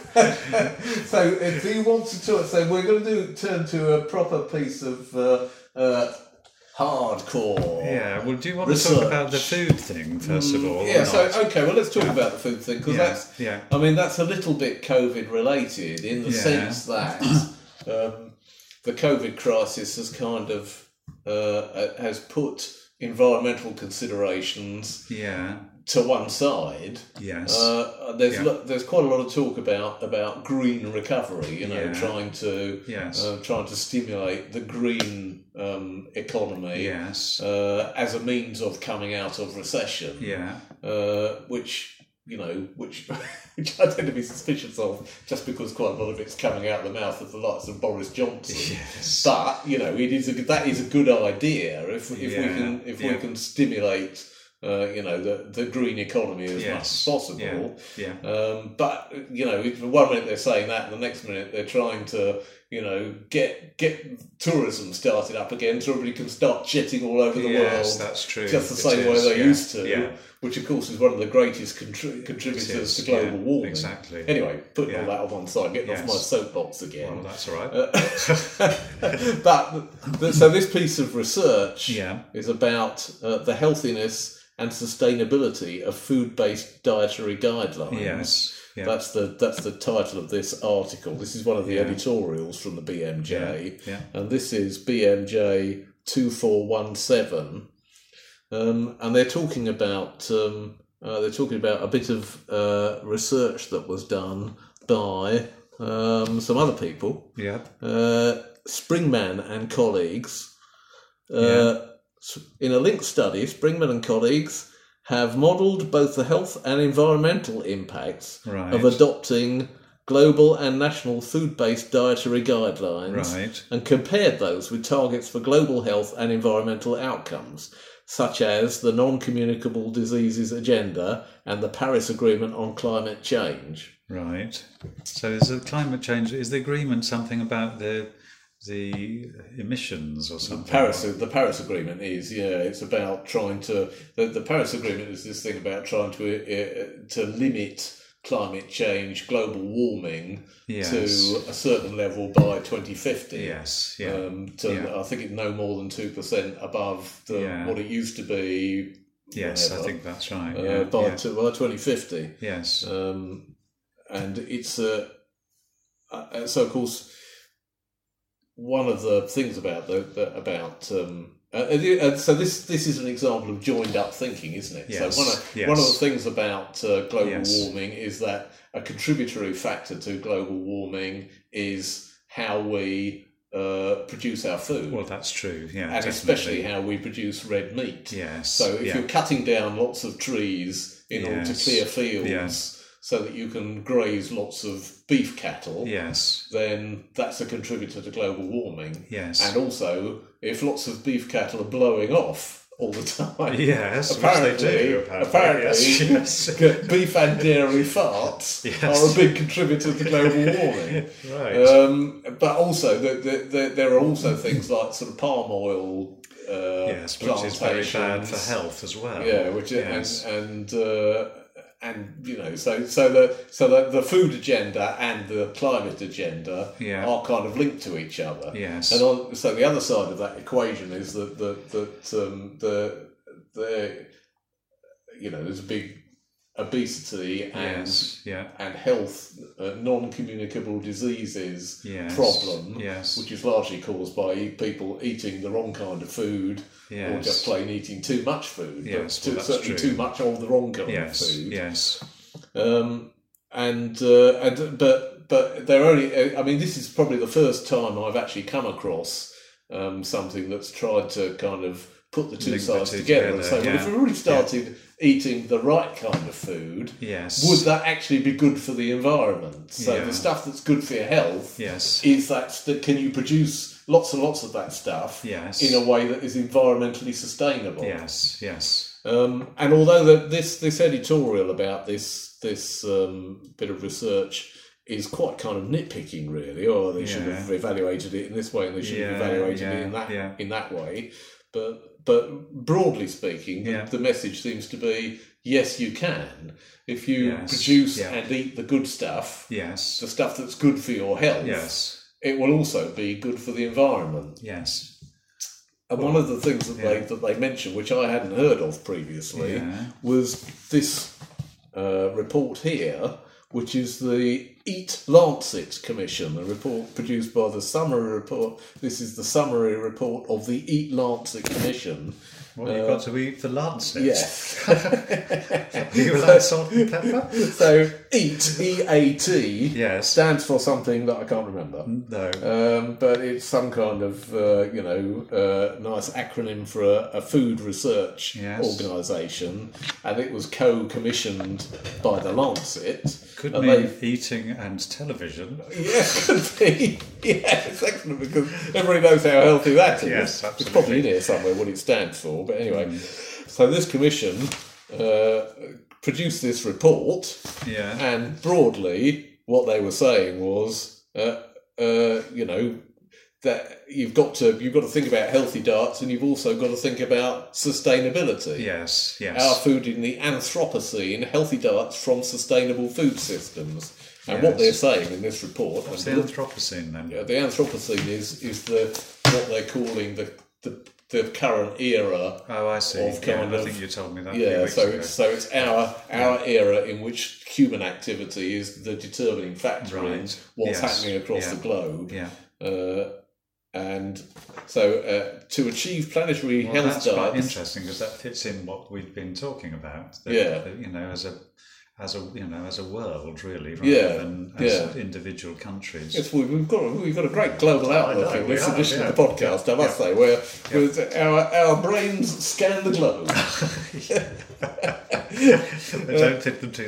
[SPEAKER 1] So, if you want to talk, so we're going to do turn to a proper piece of uh, uh, hardcore.
[SPEAKER 2] Yeah, well, do you want to
[SPEAKER 1] Research.
[SPEAKER 2] talk about the food thing, first of all? or
[SPEAKER 1] Yeah. So,
[SPEAKER 2] not?
[SPEAKER 1] okay. Well, let's talk about the food thing because
[SPEAKER 2] Yeah,
[SPEAKER 1] that's.
[SPEAKER 2] yeah.
[SPEAKER 1] I mean, that's a little bit COVID related in the
[SPEAKER 2] Yeah.
[SPEAKER 1] sense that um, the COVID crisis has kind of uh, has put environmental considerations
[SPEAKER 2] Yeah,
[SPEAKER 1] to one side,
[SPEAKER 2] Yes.
[SPEAKER 1] uh, there's
[SPEAKER 2] Yeah.
[SPEAKER 1] lo- there's quite a lot of talk about about green recovery. You know,
[SPEAKER 2] Yeah.
[SPEAKER 1] trying to
[SPEAKER 2] Yes.
[SPEAKER 1] uh, trying to stimulate the green um, economy
[SPEAKER 2] Yes.
[SPEAKER 1] uh, as a means of coming out of recession.
[SPEAKER 2] Yeah.
[SPEAKER 1] Uh, which you know, which which I tend to be suspicious of, just because quite a lot of it's coming out of the mouth of the likes of Boris Johnson.
[SPEAKER 2] Yes.
[SPEAKER 1] But you know, it is a that is a good idea if if
[SPEAKER 2] Yeah,
[SPEAKER 1] we can if
[SPEAKER 2] yeah.
[SPEAKER 1] we can stimulate uh, you know the the green economy as
[SPEAKER 2] Yes.
[SPEAKER 1] much as possible.
[SPEAKER 2] Yeah. Yeah.
[SPEAKER 1] Um, but you know, if one minute they're saying that, and the next minute they're trying to you know get get tourism started up again, so everybody can start jetting all over the
[SPEAKER 2] Yes,
[SPEAKER 1] world.
[SPEAKER 2] that's true.
[SPEAKER 1] Just the
[SPEAKER 2] It
[SPEAKER 1] same way
[SPEAKER 2] is,
[SPEAKER 1] they
[SPEAKER 2] yeah.
[SPEAKER 1] used to,
[SPEAKER 2] Yeah.
[SPEAKER 1] which of course is one of the greatest contri-
[SPEAKER 2] It
[SPEAKER 1] contributors
[SPEAKER 2] is,
[SPEAKER 1] to global
[SPEAKER 2] yeah,
[SPEAKER 1] warming.
[SPEAKER 2] exactly.
[SPEAKER 1] Anyway, putting
[SPEAKER 2] Yeah.
[SPEAKER 1] all that on one side, getting off
[SPEAKER 2] Yes.
[SPEAKER 1] my soapbox again.
[SPEAKER 2] Well, that's all right.
[SPEAKER 1] Uh, but th- so this piece of research
[SPEAKER 2] Yeah.
[SPEAKER 1] is about uh, the healthiness and sustainability of food-based dietary guidelines.
[SPEAKER 2] Yes. Yeah.
[SPEAKER 1] That's the that's the title of this article. This is one of the
[SPEAKER 2] Yeah.
[SPEAKER 1] editorials from the B M J,
[SPEAKER 2] Yeah.
[SPEAKER 1] and this is B M J two four one seven, um, and they're talking about um, uh, they're talking about a bit of uh, research that was done by um, some other people,
[SPEAKER 2] Yeah.
[SPEAKER 1] uh, Springman and colleagues. Uh,
[SPEAKER 2] Yeah.
[SPEAKER 1] In a linked study, Springman and colleagues have modelled both the health and environmental impacts
[SPEAKER 2] Right.
[SPEAKER 1] of adopting global and national food-based dietary guidelines
[SPEAKER 2] Right.
[SPEAKER 1] and compared those with targets for global health and environmental outcomes, such as the Non-Communicable Diseases Agenda and the Paris Agreement on Climate Change.
[SPEAKER 2] Right. So is the climate change, is the agreement something about the the emissions or something?
[SPEAKER 1] Paris, the Paris Agreement is, yeah, it's about trying to, the, the Paris Agreement is this thing about trying to uh, to limit climate change, global warming
[SPEAKER 2] Yes.
[SPEAKER 1] to a certain level by twenty fifty.
[SPEAKER 2] Yes. Yeah.
[SPEAKER 1] Um, to,
[SPEAKER 2] Yeah.
[SPEAKER 1] I think it's no more than two percent above the,
[SPEAKER 2] Yeah.
[SPEAKER 1] what it used to be.
[SPEAKER 2] Yes,
[SPEAKER 1] whenever,
[SPEAKER 2] I think that's right.
[SPEAKER 1] uh,
[SPEAKER 2] Yeah.
[SPEAKER 1] by,
[SPEAKER 2] yeah.
[SPEAKER 1] to, by twenty fifty.
[SPEAKER 2] Yes.
[SPEAKER 1] Um, and it's uh, uh, so of course one of the things about the, the about um, uh, uh, so this this is an example of joined up thinking, isn't it?
[SPEAKER 2] Yes,
[SPEAKER 1] So one of
[SPEAKER 2] yes.
[SPEAKER 1] one of the things about uh, global
[SPEAKER 2] Yes.
[SPEAKER 1] warming is that a contributory factor to global warming is how we uh, produce our food,
[SPEAKER 2] Well, that's true. Yeah.
[SPEAKER 1] and
[SPEAKER 2] definitely.
[SPEAKER 1] especially how we produce red meat.
[SPEAKER 2] Yes.
[SPEAKER 1] So if
[SPEAKER 2] yeah.
[SPEAKER 1] you're cutting down lots of trees in order to
[SPEAKER 2] Yes.
[SPEAKER 1] clear fields
[SPEAKER 2] Yes.
[SPEAKER 1] so that you can graze lots of beef cattle,
[SPEAKER 2] Yes.
[SPEAKER 1] then that's a contributor to global warming.
[SPEAKER 2] Yes.
[SPEAKER 1] And also, if lots of beef cattle are blowing off all the time,
[SPEAKER 2] Yes,
[SPEAKER 1] apparently,
[SPEAKER 2] which they do, apparently.
[SPEAKER 1] apparently
[SPEAKER 2] Yes, yes.
[SPEAKER 1] beef and dairy farts
[SPEAKER 2] Yes.
[SPEAKER 1] are a big contributor to global warming.
[SPEAKER 2] Right.
[SPEAKER 1] Um, but also, the, the, the, there are also things like sort of palm oil. Uh,
[SPEAKER 2] Yes, which is very bad
[SPEAKER 1] plantations.
[SPEAKER 2] for health as well.
[SPEAKER 1] Yeah, which
[SPEAKER 2] Yes.
[SPEAKER 1] and and uh, and you know, so so the so the, the food agenda and the climate agenda
[SPEAKER 2] Yeah.
[SPEAKER 1] are kind of linked to each other.
[SPEAKER 2] Yes.
[SPEAKER 1] And on, so the other side of that equation is that that that um, the the you know there's a big obesity and
[SPEAKER 2] Yes. Yeah.
[SPEAKER 1] and health uh, non-communicable diseases
[SPEAKER 2] Yes.
[SPEAKER 1] problem,
[SPEAKER 2] Yes.
[SPEAKER 1] which is largely caused by e- people eating the wrong kind of food or
[SPEAKER 2] Yes.
[SPEAKER 1] just plain eating too much food.
[SPEAKER 2] Yes,
[SPEAKER 1] but too,
[SPEAKER 2] well, that's
[SPEAKER 1] certainly
[SPEAKER 2] true.
[SPEAKER 1] too much of the wrong kind
[SPEAKER 2] Yes.
[SPEAKER 1] of food.
[SPEAKER 2] Yes.
[SPEAKER 1] Um, and uh, and but but they're only. I mean, this is probably the first time I've actually come across um, something that's tried to kind of put the two
[SPEAKER 2] Link the
[SPEAKER 1] sides
[SPEAKER 2] two
[SPEAKER 1] together, and
[SPEAKER 2] together,
[SPEAKER 1] say, well, if
[SPEAKER 2] yeah.
[SPEAKER 1] we really started eating the right kind of food,
[SPEAKER 2] Yes.
[SPEAKER 1] would that actually be good for the environment? So
[SPEAKER 2] Yeah.
[SPEAKER 1] the stuff that's good for your health
[SPEAKER 2] Yes.
[SPEAKER 1] is that, that can you produce lots and lots of that stuff
[SPEAKER 2] Yes.
[SPEAKER 1] in a way that is environmentally sustainable?
[SPEAKER 2] Yes. Yes.
[SPEAKER 1] Um, and although the, this this editorial about this this um, bit of research is quite kind of nitpicking, really, or they should
[SPEAKER 2] Yeah.
[SPEAKER 1] have evaluated it in this way and they should
[SPEAKER 2] Yeah,
[SPEAKER 1] have evaluated
[SPEAKER 2] yeah,
[SPEAKER 1] it in that
[SPEAKER 2] yeah.
[SPEAKER 1] in that way. But but broadly speaking,
[SPEAKER 2] Yeah.
[SPEAKER 1] the, the message seems to be yes, you can if you
[SPEAKER 2] Yes,
[SPEAKER 1] produce
[SPEAKER 2] yeah.
[SPEAKER 1] and eat the good stuff,
[SPEAKER 2] Yes.
[SPEAKER 1] the stuff that's good for your health.
[SPEAKER 2] Yes.
[SPEAKER 1] It will also be good for the environment.
[SPEAKER 2] Yes.
[SPEAKER 1] And one of the things that
[SPEAKER 2] yeah.
[SPEAKER 1] they that they mentioned, which I hadn't heard of previously,
[SPEAKER 2] Yeah.
[SPEAKER 1] was this uh, report here, which is the Eat Lancet Commission, a report produced by the summary report. This is the summary report of the Eat Lancet Commission,
[SPEAKER 2] What you've got to eat for lunch?
[SPEAKER 1] Yes.
[SPEAKER 2] Are you allowed salt and pepper?
[SPEAKER 1] So EAT, E A T,
[SPEAKER 2] Yes.
[SPEAKER 1] stands for something that I can't remember.
[SPEAKER 2] No.
[SPEAKER 1] Um, but it's some kind of, uh, you know, uh, nice acronym for a, a food research
[SPEAKER 2] Yes.
[SPEAKER 1] organisation, and it was co-commissioned by the Lancet.
[SPEAKER 2] Could
[SPEAKER 1] and
[SPEAKER 2] mean
[SPEAKER 1] they-
[SPEAKER 2] eating and television.
[SPEAKER 1] Yes, could be. Yeah, it's excellent because everybody knows how healthy that is.
[SPEAKER 2] Yes,
[SPEAKER 1] It's probably in here somewhere what it stands for. But anyway, so this commission uh, produced this report,
[SPEAKER 2] Yeah.
[SPEAKER 1] and broadly what they were saying was, uh, uh, you know, that you've got to you've got to think about healthy diets, and you've also got to think about sustainability.
[SPEAKER 2] Yes. Yes.
[SPEAKER 1] Our food in the Anthropocene, healthy diets from sustainable food systems. And
[SPEAKER 2] Yes.
[SPEAKER 1] what they're saying in this report,
[SPEAKER 2] What's
[SPEAKER 1] and
[SPEAKER 2] the
[SPEAKER 1] look-
[SPEAKER 2] Anthropocene then?
[SPEAKER 1] yeah, the Anthropocene is is the what they're calling the the, the current era.
[SPEAKER 2] Oh, I see.
[SPEAKER 1] Of
[SPEAKER 2] Yeah,
[SPEAKER 1] kind
[SPEAKER 2] I
[SPEAKER 1] of-
[SPEAKER 2] think you told me that a few
[SPEAKER 1] Yeah,
[SPEAKER 2] weeks
[SPEAKER 1] so
[SPEAKER 2] ago.
[SPEAKER 1] it's, so it's our our era in which human activity is the determining factor in
[SPEAKER 2] Right.
[SPEAKER 1] what's
[SPEAKER 2] Yes.
[SPEAKER 1] happening across
[SPEAKER 2] Yeah.
[SPEAKER 1] the globe.
[SPEAKER 2] Yeah.
[SPEAKER 1] Uh, and so uh, to achieve planetary
[SPEAKER 2] Well,
[SPEAKER 1] health
[SPEAKER 2] that's quite
[SPEAKER 1] diets.
[SPEAKER 2] interesting because that fits in what we've been talking about. That,
[SPEAKER 1] Yeah.
[SPEAKER 2] that, you know, as a as a you know as a world really, rather
[SPEAKER 1] Yeah,
[SPEAKER 2] than as
[SPEAKER 1] yeah.
[SPEAKER 2] individual countries.
[SPEAKER 1] Yes, we- we've got we've got a great global outlook
[SPEAKER 3] know,
[SPEAKER 1] in
[SPEAKER 3] we
[SPEAKER 1] this
[SPEAKER 3] have,
[SPEAKER 1] edition
[SPEAKER 3] yeah.
[SPEAKER 1] of the podcast, I must say, where, where our our brains scan the globe.
[SPEAKER 2] Don't fit them too,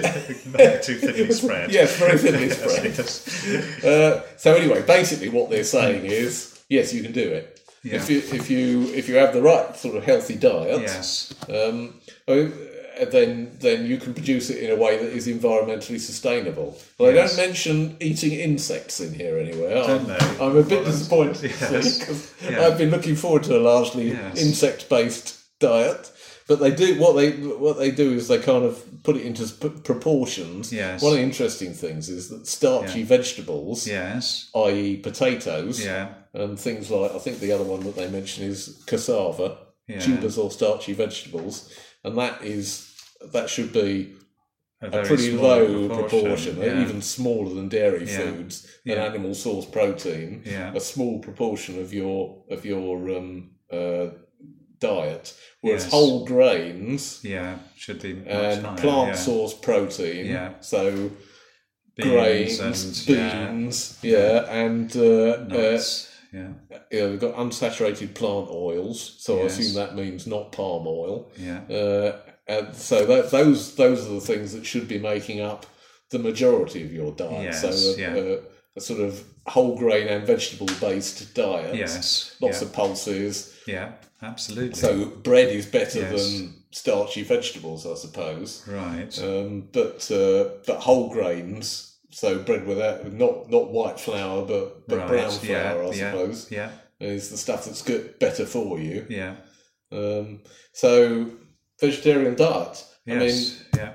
[SPEAKER 2] too thinly spread.
[SPEAKER 1] Yes, very thinly
[SPEAKER 2] Yes,
[SPEAKER 1] spread.
[SPEAKER 2] yes.
[SPEAKER 1] Uh, so anyway, basically, what they're saying is, yes, you can do it
[SPEAKER 2] Yeah.
[SPEAKER 1] if you if you if you have the right sort of healthy diet.
[SPEAKER 2] Yes.
[SPEAKER 1] Um, oh, then then you can produce it in a way that is environmentally sustainable. Well, they
[SPEAKER 2] Yes.
[SPEAKER 1] don't mention eating insects in here anywhere.
[SPEAKER 2] Don't
[SPEAKER 1] I'm,
[SPEAKER 2] they?
[SPEAKER 1] I'm a bit
[SPEAKER 2] Well, that's-
[SPEAKER 1] disappointed
[SPEAKER 2] yes.
[SPEAKER 1] because
[SPEAKER 2] Yeah.
[SPEAKER 1] I've been looking forward to a largely
[SPEAKER 2] Yes.
[SPEAKER 1] insect-based diet. But they do what they what they do is they kind of put it into p- proportions.
[SPEAKER 2] Yes.
[SPEAKER 1] One of the interesting things is that starchy
[SPEAKER 2] Yeah.
[SPEAKER 1] vegetables,
[SPEAKER 2] Yes.
[SPEAKER 1] that is, potatoes,
[SPEAKER 2] Yeah.
[SPEAKER 1] and things like I think the other one that they mention is cassava,
[SPEAKER 2] Yeah.
[SPEAKER 1] tubers or starchy vegetables, and that is that should be
[SPEAKER 2] A,
[SPEAKER 1] a
[SPEAKER 2] very
[SPEAKER 1] pretty
[SPEAKER 2] small
[SPEAKER 1] low proportion,
[SPEAKER 2] yeah.
[SPEAKER 1] even smaller than dairy
[SPEAKER 2] Yeah.
[SPEAKER 1] foods and
[SPEAKER 2] Yeah.
[SPEAKER 1] animal source protein.
[SPEAKER 2] Yeah.
[SPEAKER 1] A small proportion of your of your um, uh, diet, whereas
[SPEAKER 2] Yes.
[SPEAKER 1] whole grains
[SPEAKER 2] Yeah. Should be much
[SPEAKER 1] and
[SPEAKER 2] higher,
[SPEAKER 1] plant
[SPEAKER 2] yeah.
[SPEAKER 1] source protein.
[SPEAKER 2] Yeah.
[SPEAKER 1] So
[SPEAKER 2] Beans
[SPEAKER 1] grains,
[SPEAKER 2] and
[SPEAKER 1] beans, yeah, and uh, uh,
[SPEAKER 2] nuts. Yeah.
[SPEAKER 1] yeah, we've got unsaturated plant oils. So
[SPEAKER 2] Yes.
[SPEAKER 1] I assume that means not palm oil.
[SPEAKER 2] Yeah.
[SPEAKER 1] Uh, and so that, those those are the things that should be making up the majority of your diet.
[SPEAKER 2] Yes,
[SPEAKER 1] so a,
[SPEAKER 2] yeah.
[SPEAKER 1] a, a sort of whole grain and vegetable based diet.
[SPEAKER 2] Yes.
[SPEAKER 1] Lots
[SPEAKER 2] yeah.
[SPEAKER 1] of pulses.
[SPEAKER 2] Yeah. Absolutely.
[SPEAKER 1] So bread is better
[SPEAKER 2] Yes.
[SPEAKER 1] than starchy vegetables, I suppose.
[SPEAKER 2] right.
[SPEAKER 1] Um, but uh, but whole grains. So bread without not not white flour, but but
[SPEAKER 2] right.
[SPEAKER 1] brown
[SPEAKER 2] yeah.
[SPEAKER 1] flour, I
[SPEAKER 2] yeah.
[SPEAKER 1] suppose,
[SPEAKER 2] Yeah.
[SPEAKER 1] is the stuff that's good, better for you.
[SPEAKER 2] Yeah.
[SPEAKER 1] Um, so vegetarian diet.
[SPEAKER 2] Yes. yeah.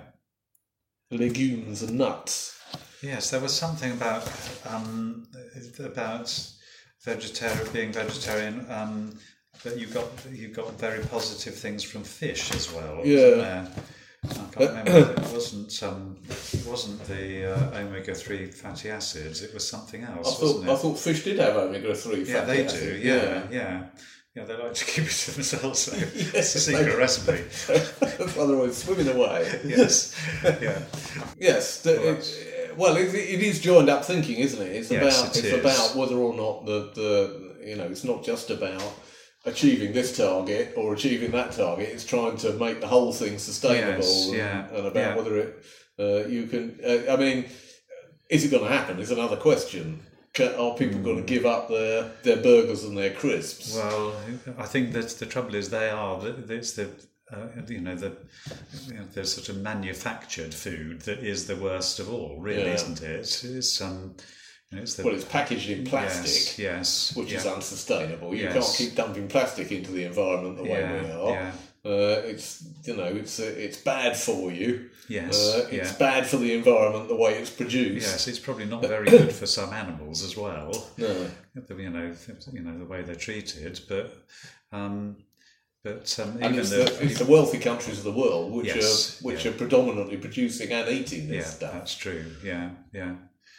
[SPEAKER 1] I mean, legumes and nuts.
[SPEAKER 2] Yes. There was something about um, about vegetarian being vegetarian. Um, that you got you got very positive things from fish as well. wasn't
[SPEAKER 1] Yeah.
[SPEAKER 2] there? I can't remember. It wasn't um, it wasn't the uh, omega three fatty acids. It was something
[SPEAKER 1] I
[SPEAKER 2] else,
[SPEAKER 1] thought
[SPEAKER 2] wasn't it?
[SPEAKER 1] I thought fish did have omega three.
[SPEAKER 2] Yeah, they do. Yeah, yeah, yeah. They like to keep it to themselves. So
[SPEAKER 1] Yes,
[SPEAKER 2] it's a secret
[SPEAKER 1] they-
[SPEAKER 2] recipe.
[SPEAKER 1] Otherwise, swimming away.
[SPEAKER 2] Yes. Yeah.
[SPEAKER 1] Yes. The,
[SPEAKER 2] Well,
[SPEAKER 1] it, well, it, it is joined up thinking, isn't it? It's
[SPEAKER 2] Yes,
[SPEAKER 1] about
[SPEAKER 2] it
[SPEAKER 1] it's
[SPEAKER 2] is.
[SPEAKER 1] about whether or not the, the you know it's not just about achieving this target or achieving that target. It's trying to make the whole thing sustainable.
[SPEAKER 2] Yes,
[SPEAKER 1] and,
[SPEAKER 2] yeah,
[SPEAKER 1] and about
[SPEAKER 2] yeah.
[SPEAKER 1] whether it uh, you can. Uh, I mean, is it going to happen? Is another question. Can, are people going to give up their, their burgers and their crisps?
[SPEAKER 2] Well, I think that the trouble is they are. It's the uh, you know the you know, the sort of manufactured food that is the worst of all. Really,
[SPEAKER 1] Yeah.
[SPEAKER 2] isn't it? It's um. You know, it's the,
[SPEAKER 1] Well, it's packaged in plastic.
[SPEAKER 2] Yes. yes
[SPEAKER 1] Which
[SPEAKER 2] yeah.
[SPEAKER 1] is unsustainable. You
[SPEAKER 2] Yes.
[SPEAKER 1] can't keep dumping plastic into the environment the way
[SPEAKER 2] yeah,
[SPEAKER 1] we are.
[SPEAKER 2] Yeah.
[SPEAKER 1] Uh, it's you know it's uh, it's bad for you.
[SPEAKER 2] Yes.
[SPEAKER 1] Uh, it's
[SPEAKER 2] yeah.
[SPEAKER 1] bad for the environment the way it's produced.
[SPEAKER 2] Yes, it's probably not very good for some animals as well.
[SPEAKER 1] No.
[SPEAKER 2] You know, you know the way they're treated, but um, but um,
[SPEAKER 1] And
[SPEAKER 2] even
[SPEAKER 1] it's
[SPEAKER 2] the,
[SPEAKER 1] the, it's the wealthy countries of the world which
[SPEAKER 2] Yes,
[SPEAKER 1] are which
[SPEAKER 2] yeah.
[SPEAKER 1] are predominantly producing and eating this
[SPEAKER 2] yeah,
[SPEAKER 1] stuff.
[SPEAKER 2] that's true. Yeah, yeah.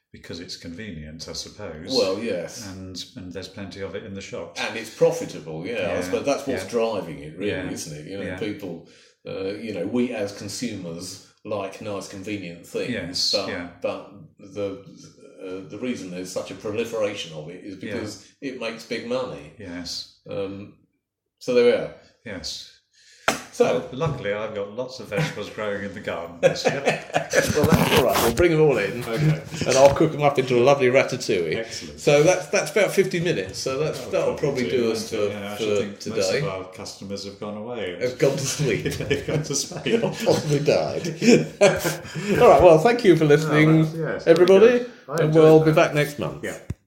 [SPEAKER 2] because it's convenient, I suppose.
[SPEAKER 1] Well, yes.
[SPEAKER 2] And and there's plenty of it in the shops.
[SPEAKER 1] And it's profitable, yeah.
[SPEAKER 2] Yeah,
[SPEAKER 1] I suppose that's what's
[SPEAKER 2] yeah.
[SPEAKER 1] driving it, really,
[SPEAKER 2] Yeah,
[SPEAKER 1] isn't it? You know,
[SPEAKER 2] yeah.
[SPEAKER 1] people, uh, you know, we as consumers like nice, convenient things,
[SPEAKER 2] Yes,
[SPEAKER 1] but
[SPEAKER 2] yeah.
[SPEAKER 1] but the uh, the reason there's such a proliferation of it is because it makes big money.
[SPEAKER 2] Yes,
[SPEAKER 1] Um, so there we are.
[SPEAKER 2] yes.
[SPEAKER 1] So,
[SPEAKER 2] Well, luckily, I've got lots of vegetables growing in the garden this year.
[SPEAKER 1] well, that's all right. We'll bring them all in,
[SPEAKER 3] Okay.
[SPEAKER 1] and I'll cook them up into a lovely ratatouille.
[SPEAKER 3] Excellent.
[SPEAKER 1] So that's that's about fifty minutes. So that's
[SPEAKER 3] That'll
[SPEAKER 1] that'll probably do
[SPEAKER 3] and,
[SPEAKER 1] us for,
[SPEAKER 3] yeah, I should
[SPEAKER 1] for
[SPEAKER 3] think most
[SPEAKER 1] today.
[SPEAKER 3] of our customers have gone away.
[SPEAKER 1] Have gone to sleep.
[SPEAKER 3] They've gone to sleep.
[SPEAKER 1] Or possibly died. All right. Well, thank you for listening,
[SPEAKER 3] Oh, that's- yes, very
[SPEAKER 1] everybody,
[SPEAKER 3] good. I
[SPEAKER 1] and
[SPEAKER 3] enjoyed
[SPEAKER 1] we'll be
[SPEAKER 3] that.
[SPEAKER 1] back next month.
[SPEAKER 3] Yeah.